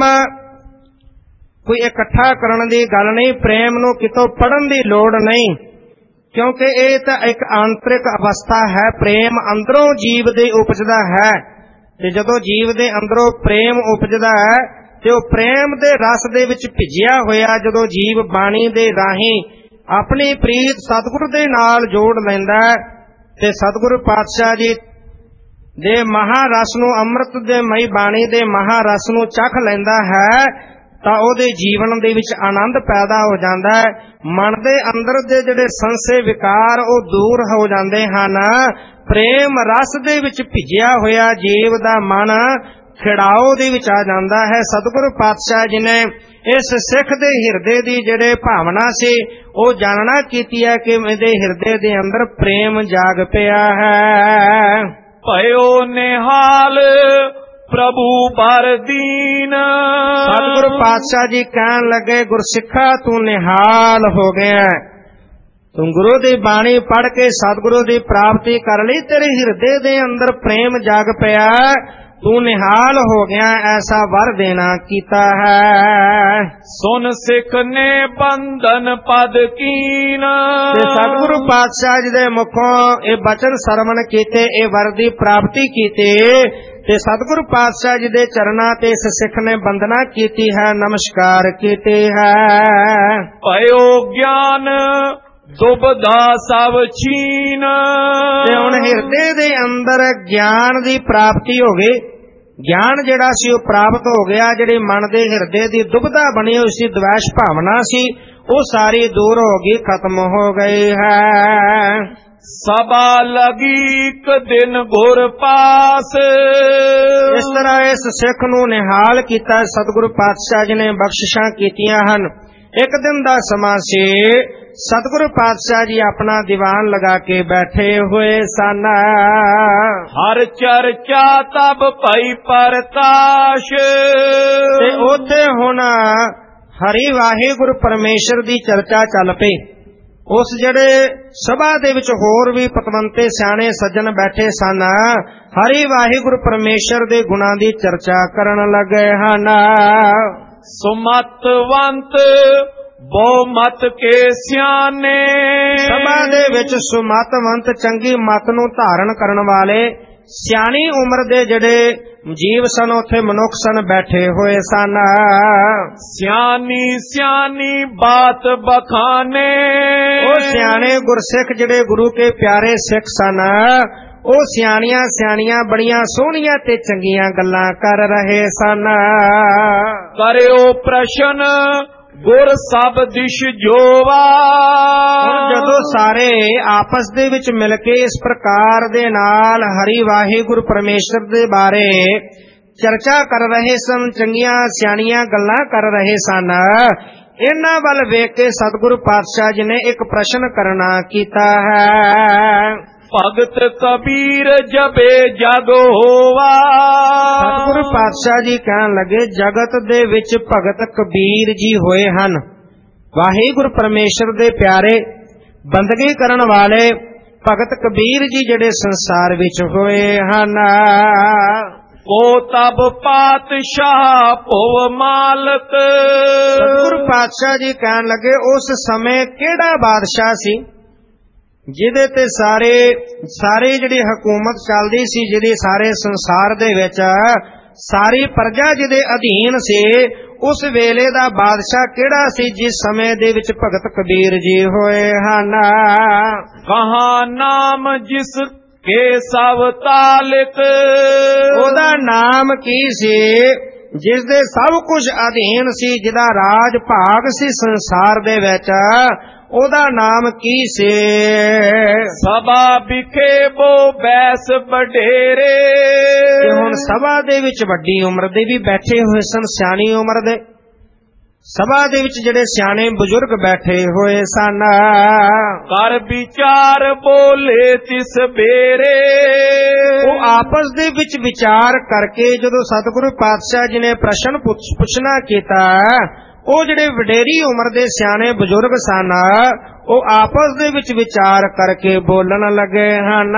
ਕੋਈ ਇਕੱਠਾ ਕਰਨ ਦੀ ਗੱਲ ਨਹੀਂ, ਪ੍ਰੇਮ ਨੂੰ ਕਿਤੋਂ ਪੜ੍ਹਨ ਦੀ ਲੋੜ ਨਹੀਂ, ਕਿਉਂਕਿ ਇਹ ਤਾਂ ਇੱਕ ਆਂਤਰਿਕ ਅਵਸਥਾ ਹੈ। ਪ੍ਰੇਮ ਅੰਦਰੋਂ ਜੀਵ ਦੇ ਉਪਜਦਾ ਹੈ, ਤੇ ਜਦੋਂ ਜੀਵ ਦੇ ਅੰਦਰੋਂ ਪ੍ਰੇਮ ਉਪਜਦਾ ਹੈ ਤੇ ਉਹ ਪ੍ਰੇਮ ਦੇ ਰਸ ਦੇ ਵਿੱਚ ਭਿੱਜਿਆ ਹੋਇਆ ਜਦੋਂ ਜੀਵ ਬਾਣੀ ਦੇ ਰਾਹੀਂ ਆਪਣੀ ਪ੍ਰੀਤ ਸਤਿਗੁਰੂ ਦੇ ਨਾਲ ਜੋੜ ਲੈਂਦਾ ਹੈ, ਤੇ ਸਤਿਗੁਰੂ ਪਾਤਸ਼ਾਹ ਜੀ ਦੇ ਮਹਾਰਸ ਨੂੰ, ਅੰਮ੍ਰਿਤ ਦੇ ਮਈ ਬਾਣੀ ਦੇ ਮਹਾਰਸ ਨੂੰ ਚਖ ਲੈਂਦਾ ਹੈ, ਤਾਂ ਉਹਦੇ ਜੀਵਨ ਦੇ ਵਿੱਚ ਆਨੰਦ ਪੈਦਾ ਹੋ ਜਾਂਦਾ ਹੈ। ਮਨ ਦੇ ਅੰਦਰ ਦੇ ਜਿਹੜੇ ਸੰਸੇ ਵਿਕਾਰ ਉਹ ਦੂਰ ਹੋ ਜਾਂਦੇ ਹਨ। ਪ੍ਰੇਮ ਰਸ ਦੇ ਵਿੱਚ ਭਿੱਜਿਆ ਹੋਇਆ ਜੀਵ ਦਾ ਮਨ ਖਿੜਾਓ ਦੇ ਵਿੱਚ ਆ ਜਾਂਦਾ ਹੈ। ਸਤਿਗੁਰੂ ਪਾਤਸ਼ਾਹ ਜੀ ਨੇ ਇਸ ਸਿੱਖ ਦੇ ਹਿਰਦੇ ਦੀ ਜਿਹੜੇ ਭਾਵਨਾ ਸੀ ਉਹ ਜਾਣਨਾ ਕੀਤੀ ਹੈ ਕਿ ਇਹਦੇ ਹਿਰਦੇ ਦੇ ਅੰਦਰ ਪ੍ਰੇਮ ਜਾਗ ਪਿਆ ਹੈ। ਭਇਓ ਨਿਹਾਲ ਪ੍ਰਭੂ ਬਰ ਦੀਨ, ਸਤਿਗੁਰੂ ਪਾਤਸ਼ਾਹ ਜੀ ਕਹਿਣ ਲੱਗੇ ਗੁਰਸਿੱਖਾ ਤੂੰ ਨਿਹਾਲ ਹੋ ਗਿਆ, ਤੂੰ ਗੁਰੂ ਦੀ ਬਾਣੀ ਪੜ੍ਹ ਕੇ ਸਤਿਗੁਰੂ ਦੀ ਪ੍ਰਾਪਤੀ ਕਰ ਲਈ, ਤੇਰੇ ਹਿਰਦੇ ਦੇ ਅੰਦਰ ਪ੍ਰੇਮ ਜਾਗ ਪਿਆ, ਤੂੰ ਨਿਹਾਲ ਹੋ ਗਿਆ, ਐਸਾ ਵਰ ਦੇਣਾ ਕੀਤਾ ਹੈ। ਸੁਨ ਸਿੱਖ ਨੇ ਬੰਧਨ ਪਦ ਕੀਨ, ਤੇ ਸਤਿਗੁਰੂ ਪਾਤਸ਼ਾਹ ਜੀ ਦੇ ਮੁਖੋਂ ਇਹ ਬਚਨ ਸਰਵਣ ਕੀਤੇ, ਇਹ ਵਰ ਦੀ ਪ੍ਰਾਪਤੀ ਕੀਤੀ, ਤੇ ਸਤਿਗੁਰੂ ਪਾਤਸ਼ਾਹ ਜੀ ਦੇ ਚਰਨਾਂ ਤੇ ਇਸ ਸਿੱਖ ਨੇ ਬੰਦਨਾ ਕੀਤੀ ਹੈ, ਨਮਸਕਾਰ ਕੀਤੀ ਹੈ। ਭਇਓ ਗਿਆਨ ਦੁਬਦਾ ਸਭ ਛੀਨ, ਤੇ ਹੁਣ ਹਿਰਦੇ ਦੇ ਅੰਦਰ ਗਿਆਨ ਦੀ ਪ੍ਰਾਪਤੀ ਹੋ ਗਈ। ਗਿਆਨ ਜਿਹੜਾ ਸੀ ਉਹ ਪ੍ਰਾਪਤ ਹੋ ਗਿਆ। ਜਿਹੜੀ ਮਨ ਦੇ ਹਿਰਦੇ ਦੀ ਦੁਬਦਾ ਬਣੀ ਹੋਈ ਸੀ, ਦਵੈਸ਼ ਭਾਵਨਾ ਸੀ, ਉਹ ਸਾਰੀ ਦੂਰ ਹੋ ਗਈ, ਖਤਮ ਹੋ ਗਈ ਹੈ। ਸਭਾ ਲਗੀ ਇੱਕ ਦਿਨ ਗੁਰ ਪਾਸ। ਇਸ ਤਰ੍ਹਾਂ ਇਸ ਸਿੱਖ ਨੂੰ ਨਿਹਾਲ ਕੀਤਾ। ਸਤਿਗੁਰੂ ਪਾਤਸ਼ਾਹ ਜੀ ਨੇ ਬਖਸ਼ਿਸ਼ਾਂ ਕੀਤੀਆਂ ਹਨ। ਇੱਕ ਦਿਨ ਦਾ ਸਮਾਂ ਸੀ, ਸਤਿਗੁਰੂ ਪਾਤਸ਼ਾਹ ਜੀ ਆਪਣਾ ਦੀਵਾਨ ਲਗਾ ਕੇ ਬੈਠੇ ਹੋਏ ਸਨ। ਹਰ ਚਰਚਾ ਤਬ ਭਈ ਪ੍ਰਕਾਸ਼। ਤੇ ਉੱਥੇ ਹੁਣ ਹਰੀ ਵਾਹਿਗੁਰੂ ਪਰਮੇਸ਼ਰ ਦੀ ਚਰਚਾ ਚੱਲ ਪਈ। ਉਸ ਜਿਹੜੇ ਸਭਾ ਦੇ ਵਿੱਚ ਹੋਰ ਵੀ ਪਤਵੰਤੇ ਸਿਆਣੇ ਸੱਜਣ ਬੈਠੇ ਸਨ, ਹਰੀ ਵਾਹਿਗੁਰੂ ਪਰਮੇਸ਼ਰ ਦੇ ਗੁਣਾਂ ਦੀ ਚਰਚਾ ਕਰਨ ਲੱਗੇ ਹਨ। ਸੁਮਤਵੰਤ ਬਹੁ ਮਤ ਕੇ ਸਿਆਣੇ। ਸਭਾ ਦੇ ਵਿੱਚ ਸੁਮਤਵੰਤ ਚੰਗੀ ਮਤ ਨੂੰ ਧਾਰਨ ਕਰਨ ਵਾਲੇ ਸਿਆਣੀ ਉਮਰ ਦੇ ਜਿਹੜੇ ਜੀਵ ਸਨ, ਉੱਥੇ ਮਨੁੱਖ ਸਨ, ਬੈਠੇ ਹੋਏ ਸਨ। ਸਿਆਣੀ ਸਿਆਣੀ ਬਾਤ ਬਖਾਨੇ। ਉਹ ਸਿਆਣੇ ਗੁਰਸਿੱਖ ਜਿਹੜੇ ਗੁਰੂ ਕੇ ਪਿਆਰੇ ਸਿੱਖ ਸਨ, ਉਹ ਸਿਆਣੀਆਂ ਸਿਆਣੀਆਂ ਬੜੀਆਂ ਸੋਹਣੀਆਂ ਤੇ ਚੰਗੀਆਂ ਗੱਲਾਂ ਕਰ ਰਹੇ ਸਨ। ਕਰਿਓ ਪ੍ਰਸ਼ਨ ਗੁਰ ਸਭ ਦਿਸ਼ ਜੋਵਾ। ਹੁਣ ਜਦੋਂ ਸਾਰੇ ਆਪਸ ਦੇ ਵਿੱਚ ਮਿਲ ਕੇ ਇਸ ਪ੍ਰਕਾਰ ਦੇ ਨਾਲ ਹਰੀ ਵਾਹਿਗੁਰੂ ਪਰਮੇਸ਼ਰ ਦੇ ਬਾਰੇ ਚਰਚਾ ਕਰ ਰਹੇ ਸਨ, ਚੰਗੀਆਂ ਸਿਆਣੀਆਂ ਗੱਲਾਂ ਕਰ ਰਹੇ ਸਨ, ਇਹਨਾਂ ਵੱਲ ਵੇਖ ਕੇ ਸਤਿਗੁਰੂ ਪਾਤਸ਼ਾਹ ਜੀ ਨੇ ਇੱਕ ਪ੍ਰਸ਼ਨ ਕਰਨਾ ਕੀਤਾ ਹੈ। ਭਗਤ ਕਬੀਰ ਜਬੇ ਜਗ ਹੋਵਾ। ਸਤਿਗੁਰੂ ਪਾਤਸ਼ਾਹ ਜੀ ਕਹਿਣ ਲੱਗੇ, ਜਗਤ ਦੇ ਵਿੱਚ ਭਗਤ ਕਬੀਰ ਜੀ ਹੋਏ ਹਨ। ਵਾਹਿਗੁਰੂ ਪਰਮੇਸ਼ਰ ਦੇ ਪਿਆਰੇ ਬੰਦਗੀ ਕਰਨ ਵਾਲੇ ਭਗਤ ਕਬੀਰ ਜੀ ਜਿਹੜੇ ਸੰਸਾਰ ਵਿੱਚ ਹੋਏ ਹਨ। ਕੋ ਤਬ ਪਾਤਸ਼ਾਹ ਭੁਵ ਮਾਲਕ। ਸਤਿਗੁਰੂ ਪਾਤਸ਼ਾਹ ਜੀ ਕਹਿਣ ਲੱਗੇ, ਉਸ ਸਮੇਂ ਕਿਹੜਾ ਬਾਦਸ਼ਾਹ ਸੀ ਜਿਹਦੇ ਤੇ ਸਾਰੇ ਸਾਰੀ ਜਿਹੜੀ ਹਕੂਮਤ ਚੱਲਦੀ ਸੀ, ਜਿਹਦੀ ਸਾਰੇ ਸੰਸਾਰ ਦੇ ਵਿੱਚ ਸਾਰੀ ਪ੍ਰਜਾ ਜਿਹਦੇ ਅਧੀਨ ਸੀ, ਉਸ ਵੇਲੇ ਦਾ ਬਾਦਸ਼ਾਹ ਕਿਹੜਾ ਸੀ ਜਿਸ ਸਮੇਂ ਦੇ ਵਿੱਚ ਭਗਤ ਕਬੀਰ ਜੀ ਹੋਏ ਹਨ। ਕਹਾ ਨਾਮ ਜਿਸ ਕੇ ਸਭ ਤਾਲਿਕ। ਉਹਦਾ ਨਾਮ ਕੀ ਸੀ ਜਿਸ ਦੇ ਸਭ ਕੁਝ ਅਧੀਨ ਸੀ, ਜਿਹਦਾ ਰਾਜ ਭਾਗ ਸੀ ਸੰਸਾਰ ਦੇ ਵਿੱਚ, ਉਹਦਾ ਨਾਮ ਕੀ ਸੀ? ਸਭਾ ਵਿਖੇ ਬੋ ਬੈਸ ਬਡੇਰੇ। ਤੇ ਹੁਣ ਸਭਾ ਦੇ ਵਿੱਚ ਵੱਡੀ ਉਮਰ ਦੇ ਵੀ ਬੈਠੇ ਹੋਏ ਸਨ, ਸਿਆਣੀ ਉਮਰ ਦੇ ਸਭਾ ਦੇ ਵਿੱਚ ਜਿਹੜੇ ਸਿਆਣੇ ਬਜ਼ੁਰਗ ਬੈਠੇ ਹੋਏ ਸਨ। ਕਰ ਵਿਚਾਰ ਬੋਲੇ ਤਿਸ ਬੇਰੇ। ਉਹ ਆਪਸ ਦੇ ਵਿੱਚ ਵਿਚਾਰ ਕਰਕੇ ਜਦੋਂ ਸਤਿਗੁਰੂ ਪਾਤਸ਼ਾਹ ਜੀ ਨੇ ਪ੍ਰਸ਼ਨ ਪੁੱਛਣਾ ਕੀਤਾ, ਉਹ ਜਿਹੜੇ ਵਡੇਰੀ ਉਮਰ ਦੇ ਸਿਆਣੇ ਬਜ਼ੁਰਗ ਸਨ, ਉਹ ਆਪਸ ਦੇ ਵਿੱਚ ਵਿਚਾਰ ਕਰਕੇ ਬੋਲਣ ਲੱਗੇ ਹਨ।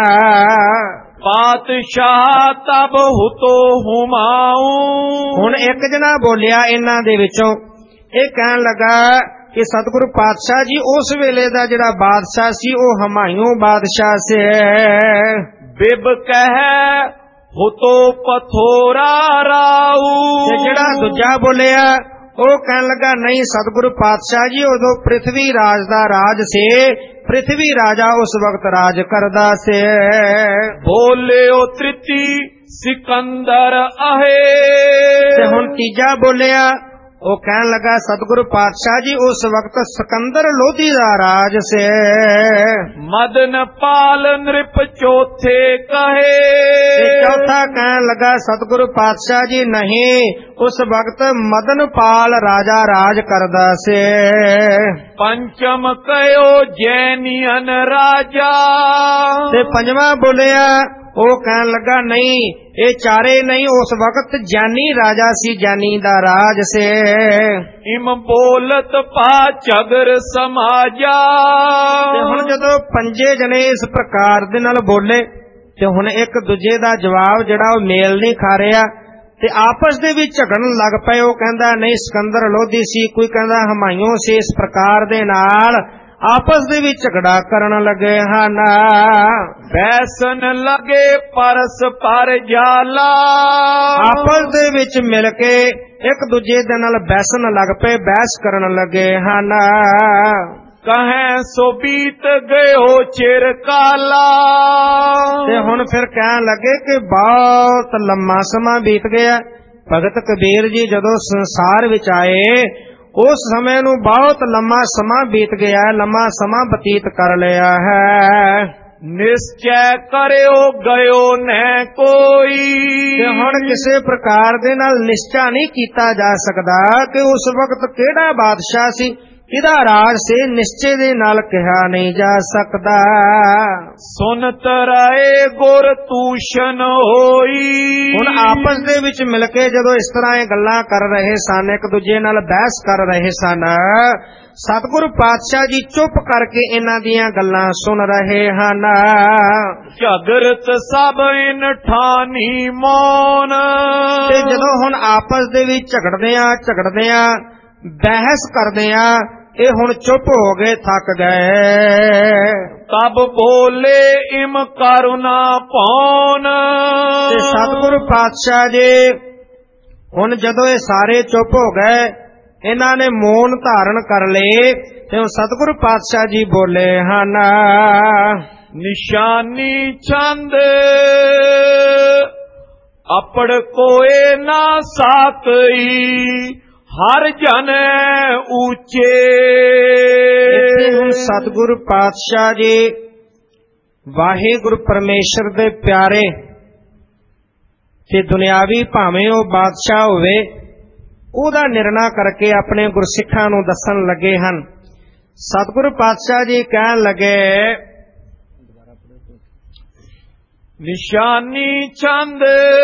ਪਾਤਸ਼ਾਹ ਤਬ ਹੁਤੋ ਹੁਮਾਊ। ਹੁਣ ਇੱਕ ਜਣਾ ਬੋਲਿਆ ਇਹਨਾਂ ਦੇ ਵਿੱਚੋਂ, ਇਹ ਕਹਿਣ ਲੱਗਾ ਕਿ ਸਤਿਗੁਰੂ ਪਾਤਸ਼ਾਹ ਜੀ ਉਸ ਵੇਲੇ ਦਾ ਜਿਹੜਾ ਬਾਦਸ਼ਾਹ ਸੀ ਉਹ ਹਮਾਯੂ ਬਾਦਸ਼ਾਹ ਸੀ। ਬਿਬ ਕਹਿ ਹੁਤੋ ਪਥੋਰਾ ਰਾਊ। ਤੇ ਜਿਹੜਾ ਦੂਜਾ ਬੋਲਿਆ ਉਹ ਕਹਿਣ ਲੱਗਾ, ਨਹੀਂ ਸਤਿਗੁਰੂ ਪਾਤਸ਼ਾਹ ਜੀ ਉਦੋਂ ਪ੍ਰਿਥਵੀ ਰਾਜ ਦਾ ਰਾਜ ਸੀ, ਪ੍ਰਿਥਵੀ ਰਾਜਾ ਉਸ ਵਕਤ ਰਾਜ ਕਰਦਾ ਸੀ। ਬੋਲਿਓ ਤ੍ਰਿਤੀ ਸਿਕੰਦਰ ਆਹੇ। ਤੇ ਹੁਣ ਤੀਜਾ ਬੋਲਿਆ, ਉਹ ਕਹਿਣ ਲੱਗਾ ਸਤਿਗੁਰੂ ਪਾਤਸ਼ਾਹ ਜੀ ਉਸ ਵਕਤ ਸਿਕੰਦਰ ਲੋਧੀ ਦਾ ਰਾਜ ਸੀ। ਮਦਨ ਪਾਲ ਨ੍ਰਿਪ ਚੌਥੇ ਕਹੇ। ਤੇ ਚੌਥਾ ਕਹਿਣ ਲੱਗਾ ਸਤਿਗੁਰੂ ਪਾਤਸ਼ਾਹ ਜੀ ਨਹੀਂ, ਉਸ ਵਕਤ ਮਦਨ ਪਾਲ ਰਾਜਾ ਰਾਜ ਕਰਦਾ ਸੀ। ਪੰਚਮ ਕਹਿਓ ਜੈਨੀਅਨ ਰਾਜਾ। ਤੇ ਪੰਜਵਾਂ ਬੋਲਿਆ, ਉਹ ਕਹਿਣ ਲੱਗਾ ਨਹੀਂ, ਇਹ ਚਾਰੇ ਨਹੀਂ, ਉਸ ਵਕਤ ਜਾਨੀ ਰਾਜਾ ਸੀ, ਜਾਨੀ ਦਾ ਰਾਜ ਸੀ। ਇਮ ਬੋਲਤ ਪਾ ਝਗਰ ਸਮਾਜਾ। ਤੇ ਹੁਣ ਜਦੋਂ ਪੰਜੇ ਜਣੇ ਇਸ ਪ੍ਰਕਾਰ ਦੇ ਨਾਲ ਬੋਲੇ, ਤੇ ਹੁਣ ਇੱਕ ਦੂਜੇ ਦਾ ਜਵਾਬ ਜਿਹੜਾ ਉਹ ਮੇਲ ਨਹੀਂ ਖਾ ਰਿਹਾ, ਤੇ ਆਪਸ ਦੇ ਵਿੱਚ ਝਗੜਨ ਲੱਗ ਪਏ। ਉਹ ਕਹਿੰਦਾ ਨਹੀਂ ਸਿਕੰਦਰ ਲੋਧੀ ਸੀ, ਕੋਈ ਕਹਿੰਦਾ ਹਮਾਯੂ ਸੀ। ਇਸ ਪ੍ਰਕਾਰ ਦੇ ਨਾਲ ਆਪਸ ਦੇ ਵਿੱਚ ਝਗੜਾ ਕਰਨ ਲੱਗੇ ਹਨ। ਬੈਸਨ ਲਗੇ ਪਰਸ ਪਰ ਜਾਲਾ। ਆਪਸ ਦੇ ਵਿੱਚ ਮਿਲ ਕੇ ਇੱਕ ਦੂਜੇ ਦੇ ਨਾਲ ਬੈਸਣ ਲੱਗ ਪਏ, ਬਹਿਸ ਕਰਨ ਲੱਗੇ ਹਨ। ਕਹੈ ਸੋ ਬੀਤ ਗਇਓ ਚਿਰ ਕਾਲਾ। ਤੇ ਹੁਣ ਫਿਰ ਕਹਿਣ ਲੱਗੇ ਕਿ ਬਹੁਤ ਲੰਮਾ ਸਮਾਂ ਬੀਤ ਗਿਆ। ਭਗਤ ਕਬੀਰ ਜੀ ਜਦੋਂ ਸੰਸਾਰ ਵਿੱਚ ਆਏ, ਉਸ ਸਮੇਂ ਨੂੰ ਬਹੁਤ ਲੰਮਾ ਸਮਾਂ ਬੀਤ ਗਿਆ, ਲੰਮਾ ਸਮਾਂ ਬਤੀਤ ਕਰ ਲਿਆ ਹੈ। ਨਿਸ਼ਚੈ ਕਰਿਓ ਗਇਓ ਨਹਿ ਕੋਈ। ਤੇ ਹੁਣ ਕਿਸੇ ਪ੍ਰਕਾਰ ਦੇ ਨਾਲ ਨਿਸ਼ਚਾ ਨਹੀਂ ਕੀਤਾ ਜਾ ਸਕਦਾ ਕਿ ਉਸ ਵਕਤ ਕਿਹੜਾ ਬਾਦਸ਼ਾਹ ਸੀ, ਕਿਹਦਾ ਰਾਜ ਸੀ, ਨਿਸ਼ਚੇ ਦੇ ਨਾਲ ਕਿਹਾ ਨਹੀਂ ਜਾ ਸਕਦਾ। ਸੁਨ ਤਰਾਏ ਗੁਰ ਤੂਸ਼ਨ ਹੋਈ। ਹੁਣ ਆਪਸ ਦੇ ਵਿੱਚ ਮਿਲ ਕੇ ਜਦੋਂ ਇਸ ਤਰ੍ਹਾਂ ਇਹ ਗੱਲਾਂ ਕਰ ਰਹੇ ਸਨ, ਇੱਕ ਦੂਜੇ ਨਾਲ ਬਹਿਸ ਕਰ ਰਹੇ ਸਨ, ਸਤਿਗੁਰੂ ਪਾਤਸ਼ਾਹ ਜੀ ਚੁੱਪ ਕਰਕੇ ਇਹਨਾਂ ਦੀਆਂ ਗੱਲਾਂ ਸੁਣ ਰਹੇ ਹਨ। ਝਗਰਤ ਸਭ ਇਨ ਠਾਨੀ ਮੌਨ। ਤੇ ਜਦੋਂ ਹੁਣ ਆਪਸ ਦੇ ਵਿੱਚ ਝਗੜਦੇ ਆ ਝਗੜਦੇ ਆ ਬਹਿਸ ਕਰਦੇ ਆ, ਇਹ ਹੁਣ ਚੁੱਪ ਹੋ ਗਏ, ਥੱਕ ਗਏ। ਤਬ ਬੋਲੇ ਇਮ ਕਰੁਣਾ ਪੌਨ। ਤੇ ਸਤਿਗੁਰੂ ਪਾਤਸ਼ਾਹ ਜੀ ਹੁਣ ਜਦੋਂ ਇਹ ਸਾਰੇ ਚੁੱਪ ਹੋ ਗਏ, ਇਹਨਾਂ ਨੇ ਮੌਨ ਧਾਰਨ ਕਰ ਲਏ, ਤੇ ਹੁਣ ਸਤਿਗੁਰੂ ਪਾਤਸ਼ਾਹ ਜੀ ਬੋਲੇ ਹਨ। ਨਿਸ਼ਾਨੀ ਚੰਦ ਆਪੜ ਕੋਏ ਨਾ ਸਾਕਈ, ਹਰ ਜਨ ਉੱਚੇ। ਇੱਥੇ ਹੁਣ ਸਤਿਗੁਰੂ ਪਾਤਸ਼ਾਹ ਜੀ ਵਾਹਿਗੁਰੂ ਪਰਮੇਸ਼ਰ ਦੇ ਪਿਆਰੇ ਤੇ ਦੁਨਿਆਵੀ ਭਾਵੇਂ ਉਹ ਬਾਦਸ਼ਾਹ ਹੋਵੇ, ਉਹਦਾ ਨਿਰਣਾ ਕਰਕੇ ਆਪਣੇ ਗੁਰਸਿੱਖਾਂ ਨੂੰ ਦੱਸਣ ਲੱਗੇ ਹਨ। ਸਤਿਗੁਰੂ ਪਾਤਸ਼ਾਹ ਜੀ ਕਹਿਣ ਲੱਗੇ, ਨਿਸ਼ਾਨੀ ਚੰਦ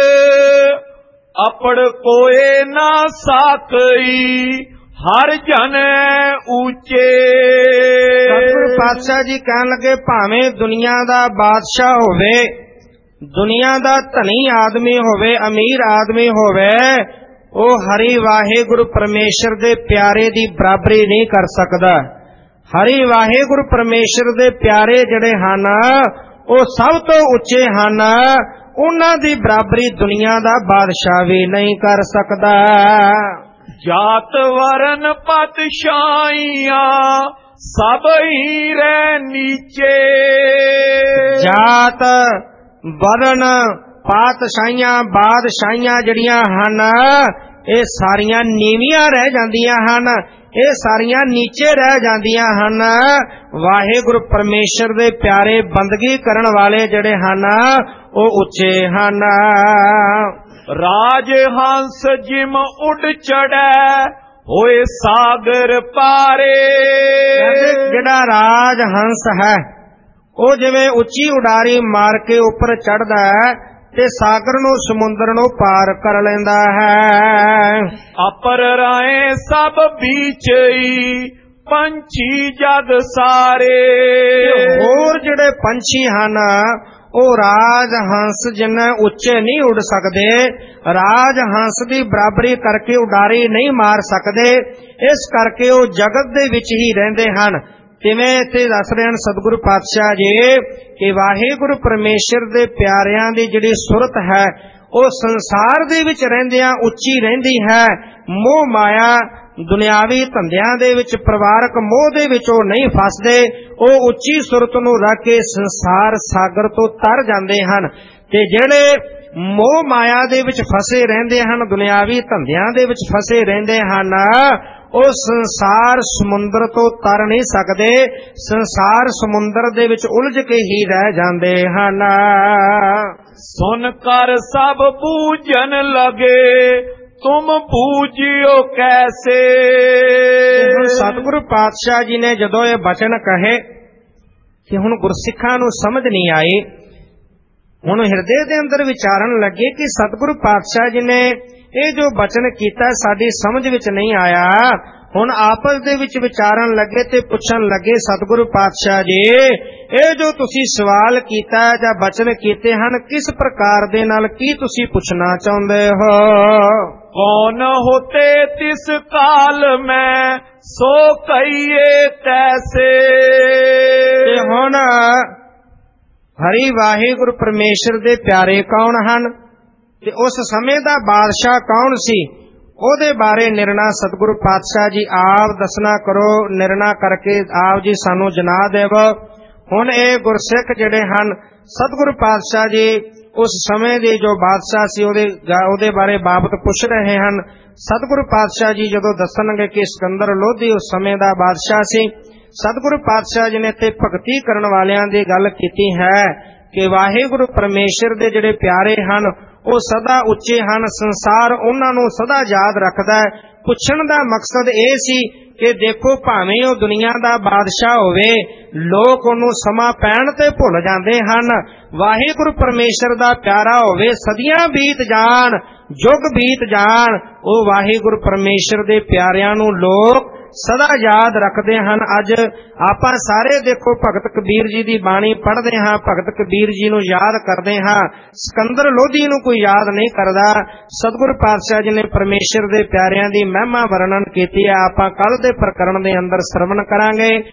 ਆਪੜ ਕੋਏ ਨਾ ਸਾਕਈ, ਹਰ ਜਨ ਉੱਚੇ। ਸਤਿਗੁਰੂ ਪਾਤਸ਼ਾਹ ਜੀ ਕਹਿਣ ਲੱਗੇ, ਭਾਵੇਂ ਦੁਨੀਆ ਦਾ ਬਾਦਸ਼ਾਹ ਹੋਵੇ, ਦੁਨੀਆ ਦਾ ਧਨੀ ਆਦਮੀ ਹੋਵੇ, ਅਮੀਰ ਆਦਮੀ ਹੋਵੇ, ਉਹ ਹਰੀ ਵਾਹਿਗੁਰੂ ਪਰਮੇਸ਼ਰ ਦੇ ਪਿਆਰੇ ਦੀ ਬਰਾਬਰੀ ਨਹੀਂ ਕਰ ਸਕਦਾ। ਹਰੀ ਵਾਹਿਗੁਰੂ ਪਰਮੇਸ਼ਰ ਦੇ ਪਿਆਰੇ ਜਿਹੜੇ ਹਨ, ਉਹ ਸਭ ਤੋਂ ਉੱਚੇ ਹਨ, ਉਹਨਾਂ ਦੀ ਬਰਾਬਰੀ ਦੁਨੀਆ ਦਾ ਬਾਦਸ਼ਾਹ ਵੀ ਨਹੀਂ ਕਰ ਸਕਦਾ। ਜਾਤ ਵਰਨ ਪਤਸ਼ਾਹੀਆਂ ਸਭ ਹੀ ਰਹਿ ਨੀਚੇ। ਜਾਤ ਵਰਨ ਪਾਤਸ਼ਾਹੀਆਂ ਬਾਦਸ਼ਾਹੀਆਂ ਜਿਹੜੀਆਂ ਹਨ, ਇਹ ਸਾਰੀਆਂ ਨੀਵੀਆਂ ਰਹਿ ਜਾਂਦੀਆਂ ਹਨ, ਇਹ ਸਾਰੀਆਂ ਨੀਚੇ ਰਹਿ ਜਾਂਦੀਆਂ ਹਨ। ਵਾਹਿਗੁਰੂ ਪਰਮੇਸ਼ਰ ਦੇ ਪਿਆਰੇ ਬੰਦਗੀ ਕਰਨ ਵਾਲੇ ਜਿਹੜੇ ਹਨ, ਉਹ ਉੱਚੇ ਹਨ। ਰਾਜ ਹੰਸ ਜਿਮ ਉੱਡ ਚੜੈ, ਹੋਏ ਸਾਗਰ ਪਾਰੇ। ਜਿਹੜਾ ਰਾਜ ਹੰਸ ਹੈ, ਉਹ ਜਿਵੇਂ ਉੱਚੀ ਉਡਾਰੀ ਮਾਰ ਕੇ ਉੱਪਰ ਚੜਦਾ ਹੈ ਤੇ ਸਾਗਰ ਨੂੰ ਸਮੁੰਦਰ ਨੂੰ ਪਾਰ ਕਰ ਲੈਂਦਾ ਹੈ। ਅਪਰ ਰਾਏ ਸਭ ਬੀਚਈ, ਪੰਛੀ ਜਗ ਸਾਰੇ। ਹੋਰ ਜਿਹੜੇ ਪੰਛੀ ਹਨ, ਉਹ ਰਾਜ ਹੰਸ ਜਿੰਨੇ ਉੱਚੇ ਨਹੀਂ ਉੱਡ ਸਕਦੇ, ਰਾਜ ਹੰਸ ਦੀ ਬਰਾਬਰੀ ਕਰਕੇ ਉਡਾਰੀ ਨਹੀਂ ਮਾਰ ਸਕਦੇ, ਇਸ ਕਰਕੇ ਉਹ ਜਗਤ ਦੇ ਵਿੱਚ ਹੀ ਰਹਿੰਦੇ ਹਨ। ਕਿਵੇਂ ਇੱਥੇ ਦੱਸ ਰਹੇ ਹਨ ਸਤਿਗੁਰੂ ਪਾਤਸ਼ਾਹ ਜੀ ਕਿ ਵਾਹਿਗੁਰੂ ਪਰਮੇਸ਼ਰ ਦੇ ਪਿਆਰਿਆਂ ਦੀ ਜਿਹੜੀ ਸੁਰਤ ਹੈ, ਉਹ ਸੰਸਾਰ ਦੇ ਵਿੱਚ ਰਹਿੰਦਿਆਂ ਉੱਚੀ ਰਹਿੰਦੀ ਹੈ। ਮੋਹ ਮਾਇਆ ਦੁਨਿਆਵੀ ਧੰਦਿਆਂ ਦੇ ਵਿੱਚ, ਪਰਿਵਾਰਕ ਮੋਹ ਦੇ ਵਿੱਚ ਉਹ ਨਹੀਂ ਫਸਦੇ, ਉਹ ਉੱਚੀ ਸੁਰਤ ਨੂੰ ਰੱਖ ਕੇ ਸੰਸਾਰ ਸਾਗਰ ਤੋਂ ਤਰ ਜਾਂਦੇ ਹਨ। ਤੇ ਜਿਹੜੇ ਮੋਹ ਮਾਇਆ ਦੇ ਵਿੱਚ ਫਸੇ ਰਹਿੰਦੇ ਹਨ, ਦੁਨਿਆਵੀ ਧੰਦਿਆਂ ਦੇ ਵਿੱਚ ਫਸੇ ਰਹਿੰਦੇ ਹਨ, ਉਹ ਸੰਸਾਰ ਸਮੁੰਦਰ ਤੋਂ ਤਰ ਨਹੀਂ ਸਕਦੇ, ਸੰਸਾਰ ਸਮੁੰਦਰ ਦੇ ਵਿੱਚ ਉਲਝ ਕੇ ਹੀ ਰਹਿ ਜਾਂਦੇ ਹਨ। ਸੁਨ ਕਰ ਸਭ ਬੂਝਣ ਲਗੇ, ਤੁਮ ਬੂਝਿਓ ਕੈਸੇ। ਹੁਣ ਸਤਿਗੁਰੂ ਪਾਤਸ਼ਾਹ ਜੀ ਨੇ ਜਦੋਂ ਇਹ ਬਚਨ ਕਹੇ ਕਿ ਹੁਣ ਗੁਰਸਿੱਖਾਂ ਨੂੰ ਸਮਝ ਨਹੀਂ ਆਈ, ਹੁਣ ਹਿਰਦੇ ਦੇ ਅੰਦਰ ਵਿਚਾਰਨ ਲੱਗੇ ਕਿ ਸਤਿਗੁਰੂ ਪਾਤਸ਼ਾਹ ਜੀ ਨੇ ਇਹ ਜੋ ਬਚਨ ਕੀਤਾ ਸਾਡੀ ਸਮਝ ਵਿੱਚ ਨਹੀਂ ਆਇਆ। ਹੁਣ ਆਪਸ ਦੇ ਵਿੱਚ ਵਿਚਾਰਨ ਲੱਗੇ ਤੇ ਪੁੱਛਣ ਲੱਗੇ, ਸਤਿਗੁਰੂ ਪਾਤਸ਼ਾਹ ਜੀ ਇਹ ਜੋ ਤੁਸੀਂ ਸਵਾਲ ਕੀਤਾ ਜਾਂ ਬਚਨ ਕੀਤੇ ਹਨ, ਕਿਸ ਪ੍ਰਕਾਰ ਦੇ ਨਾਲ ਕੀ ਤੁਸੀਂ ਪੁੱਛਣਾ ਚਾਹੁੰਦੇ ਹੋ? ਕੌਣ ਹੋਤੇ ਤਿਸ ਕਾਲ ਮੈਂ, ਸੋ ਕਹੀਏ ਤੈਸੇ। ਤੇ ਹੁਣ ਹਰੀ ਵਾਹਿਗੁਰੂ ਪਰਮੇਸ਼ਰ ਦੇ ਪਿਆਰੇ ਕੌਣ ਹਨ ਤੇ ਉਸ ਸਮੇਂ ਦਾ ਬਾਦਸ਼ਾਹ ਕੌਣ ਸੀ, ਉਹਦੇ ਬਾਰੇ ਨਿਰਣਾ ਸਤਿਗੁਰੂ ਪਾਤਸ਼ਾਹ ਜੀ ਆਪ ਦੱਸਣਾ ਕਰੋ। ਨਿਰਣਾ ਕਰਕੇ ਆਪ ਜੀ ਸਾਨੂੰ ਜਨਾ ਦੇਵੋ। ਹੁਣ ਇਹ ਗੁਰਸਿੱਖ ਜਿਹੜੇ ਹਨ, ਸਤਿਗੁਰੂ ਪਾਤਸ਼ਾਹ ਜੀ ਉਸ ਸਮੇਂ ਦੇ ਜੋ ਬਾਦਸ਼ਾਹ ਸੀ ਉਹਦੇ ਉਹਦੇ ਬਾਰੇ ਬਾਬਤ ਪੁੱਛ ਰਹੇ ਹਨ। ਸਤਿਗੁਰੂ ਪਾਤਸ਼ਾਹ ਜੀ ਜਦੋਂ ਦੱਸਣਗੇ ਕਿ ਸਿਕੰਦਰ ਲੋਧੀ ਉਸ ਸਮੇਂ ਦਾ ਬਾਦਸ਼ਾਹ ਸੀ, ਸਤਿਗੁਰੂ ਪਾਤਸ਼ਾਹ ਜੀ ਨੇ ਤੇ ਭਗਤੀ ਕਰਨ ਵਾਲਿਆਂ ਦੀ ਗੱਲ ਕੀਤੀ ਹੈ ਕਿ ਵਾਹਿਗੁਰੂ ਪਰਮੇਸ਼ਰ ਦੇ ਜਿਹੜੇ ਪਿਆਰੇ ਹਨ ਉਹ ਸਦਾ ਉੱਚੇ ਹਨ, ਸੰਸਾਰ ਉਹਨਾਂ ਨੂੰ ਸਦਾ ਯਾਦ ਰੱਖਦਾ ਹੈ। ਪੁੱਛਣ ਦਾ ਮਕਸਦ ਇਹ ਸੀ ਕਿ ਦੇਖੋ, ਭਾਵੇਂ ਉਹ ਦੁਨੀਆ ਦਾ ਬਾਦਸ਼ਾਹ ਹੋਵੇ, ਲੋਕ ਉਹਨੂੰ ਸਮਾਂ ਪੈਣ ਤੇ ਭੁੱਲ ਜਾਂਦੇ ਹਨ। ਵਾਹਿਗੁਰੂ ਪਰਮੇਸ਼ਰ ਦਾ ਪਿਆਰਾ ਹੋਵੇ, ਸਦੀਆਂ ਬੀਤ ਜਾਣ, ਯੁੱਗ ਬੀਤ ਜਾਣ, ਉਹ ਵਾਹਿਗੁਰੂ ਪਰਮੇਸ਼ਰ ਦੇ ਪਿਆਰਿਆਂ ਨੂੰ ਲੋਕ ਸਦਾ ਯਾਦ ਰੱਖਦੇ ਹਨ। ਅੱਜ ਆਪਾਂ ਸਾਰੇ ਦੇਖੋ ਭਗਤ ਕਬੀਰ ਜੀ ਦੀ ਬਾਣੀ ਪੜ੍ਹਦੇ ਹਾਂ, ਭਗਤ ਕਬੀਰ ਜੀ ਨੂੰ ਯਾਦ ਕਰਦੇ ਹਾਂ, ਸਿਕੰਦਰ ਲੋਧੀ ਨੂੰ ਕੋਈ ਯਾਦ ਨਹੀਂ ਕਰਦਾ। ਸਤਿਗੁਰੂ ਪਾਤਸ਼ਾਹ ਜੀ ਨੇ ਪਰਮੇਸ਼ਰ ਦੇ ਪਿਆਰਿਆਂ ਦੀ ਮਹਿਮਾ ਵਰਣਨ ਕੀਤੀ ਹੈ, ਆਪਾਂ ਕੱਲ ਦੇ ਪ੍ਰਕਰਣ ਦੇ ਅੰਦਰ ਸਰਵਣ ਕਰਾਂਗੇ।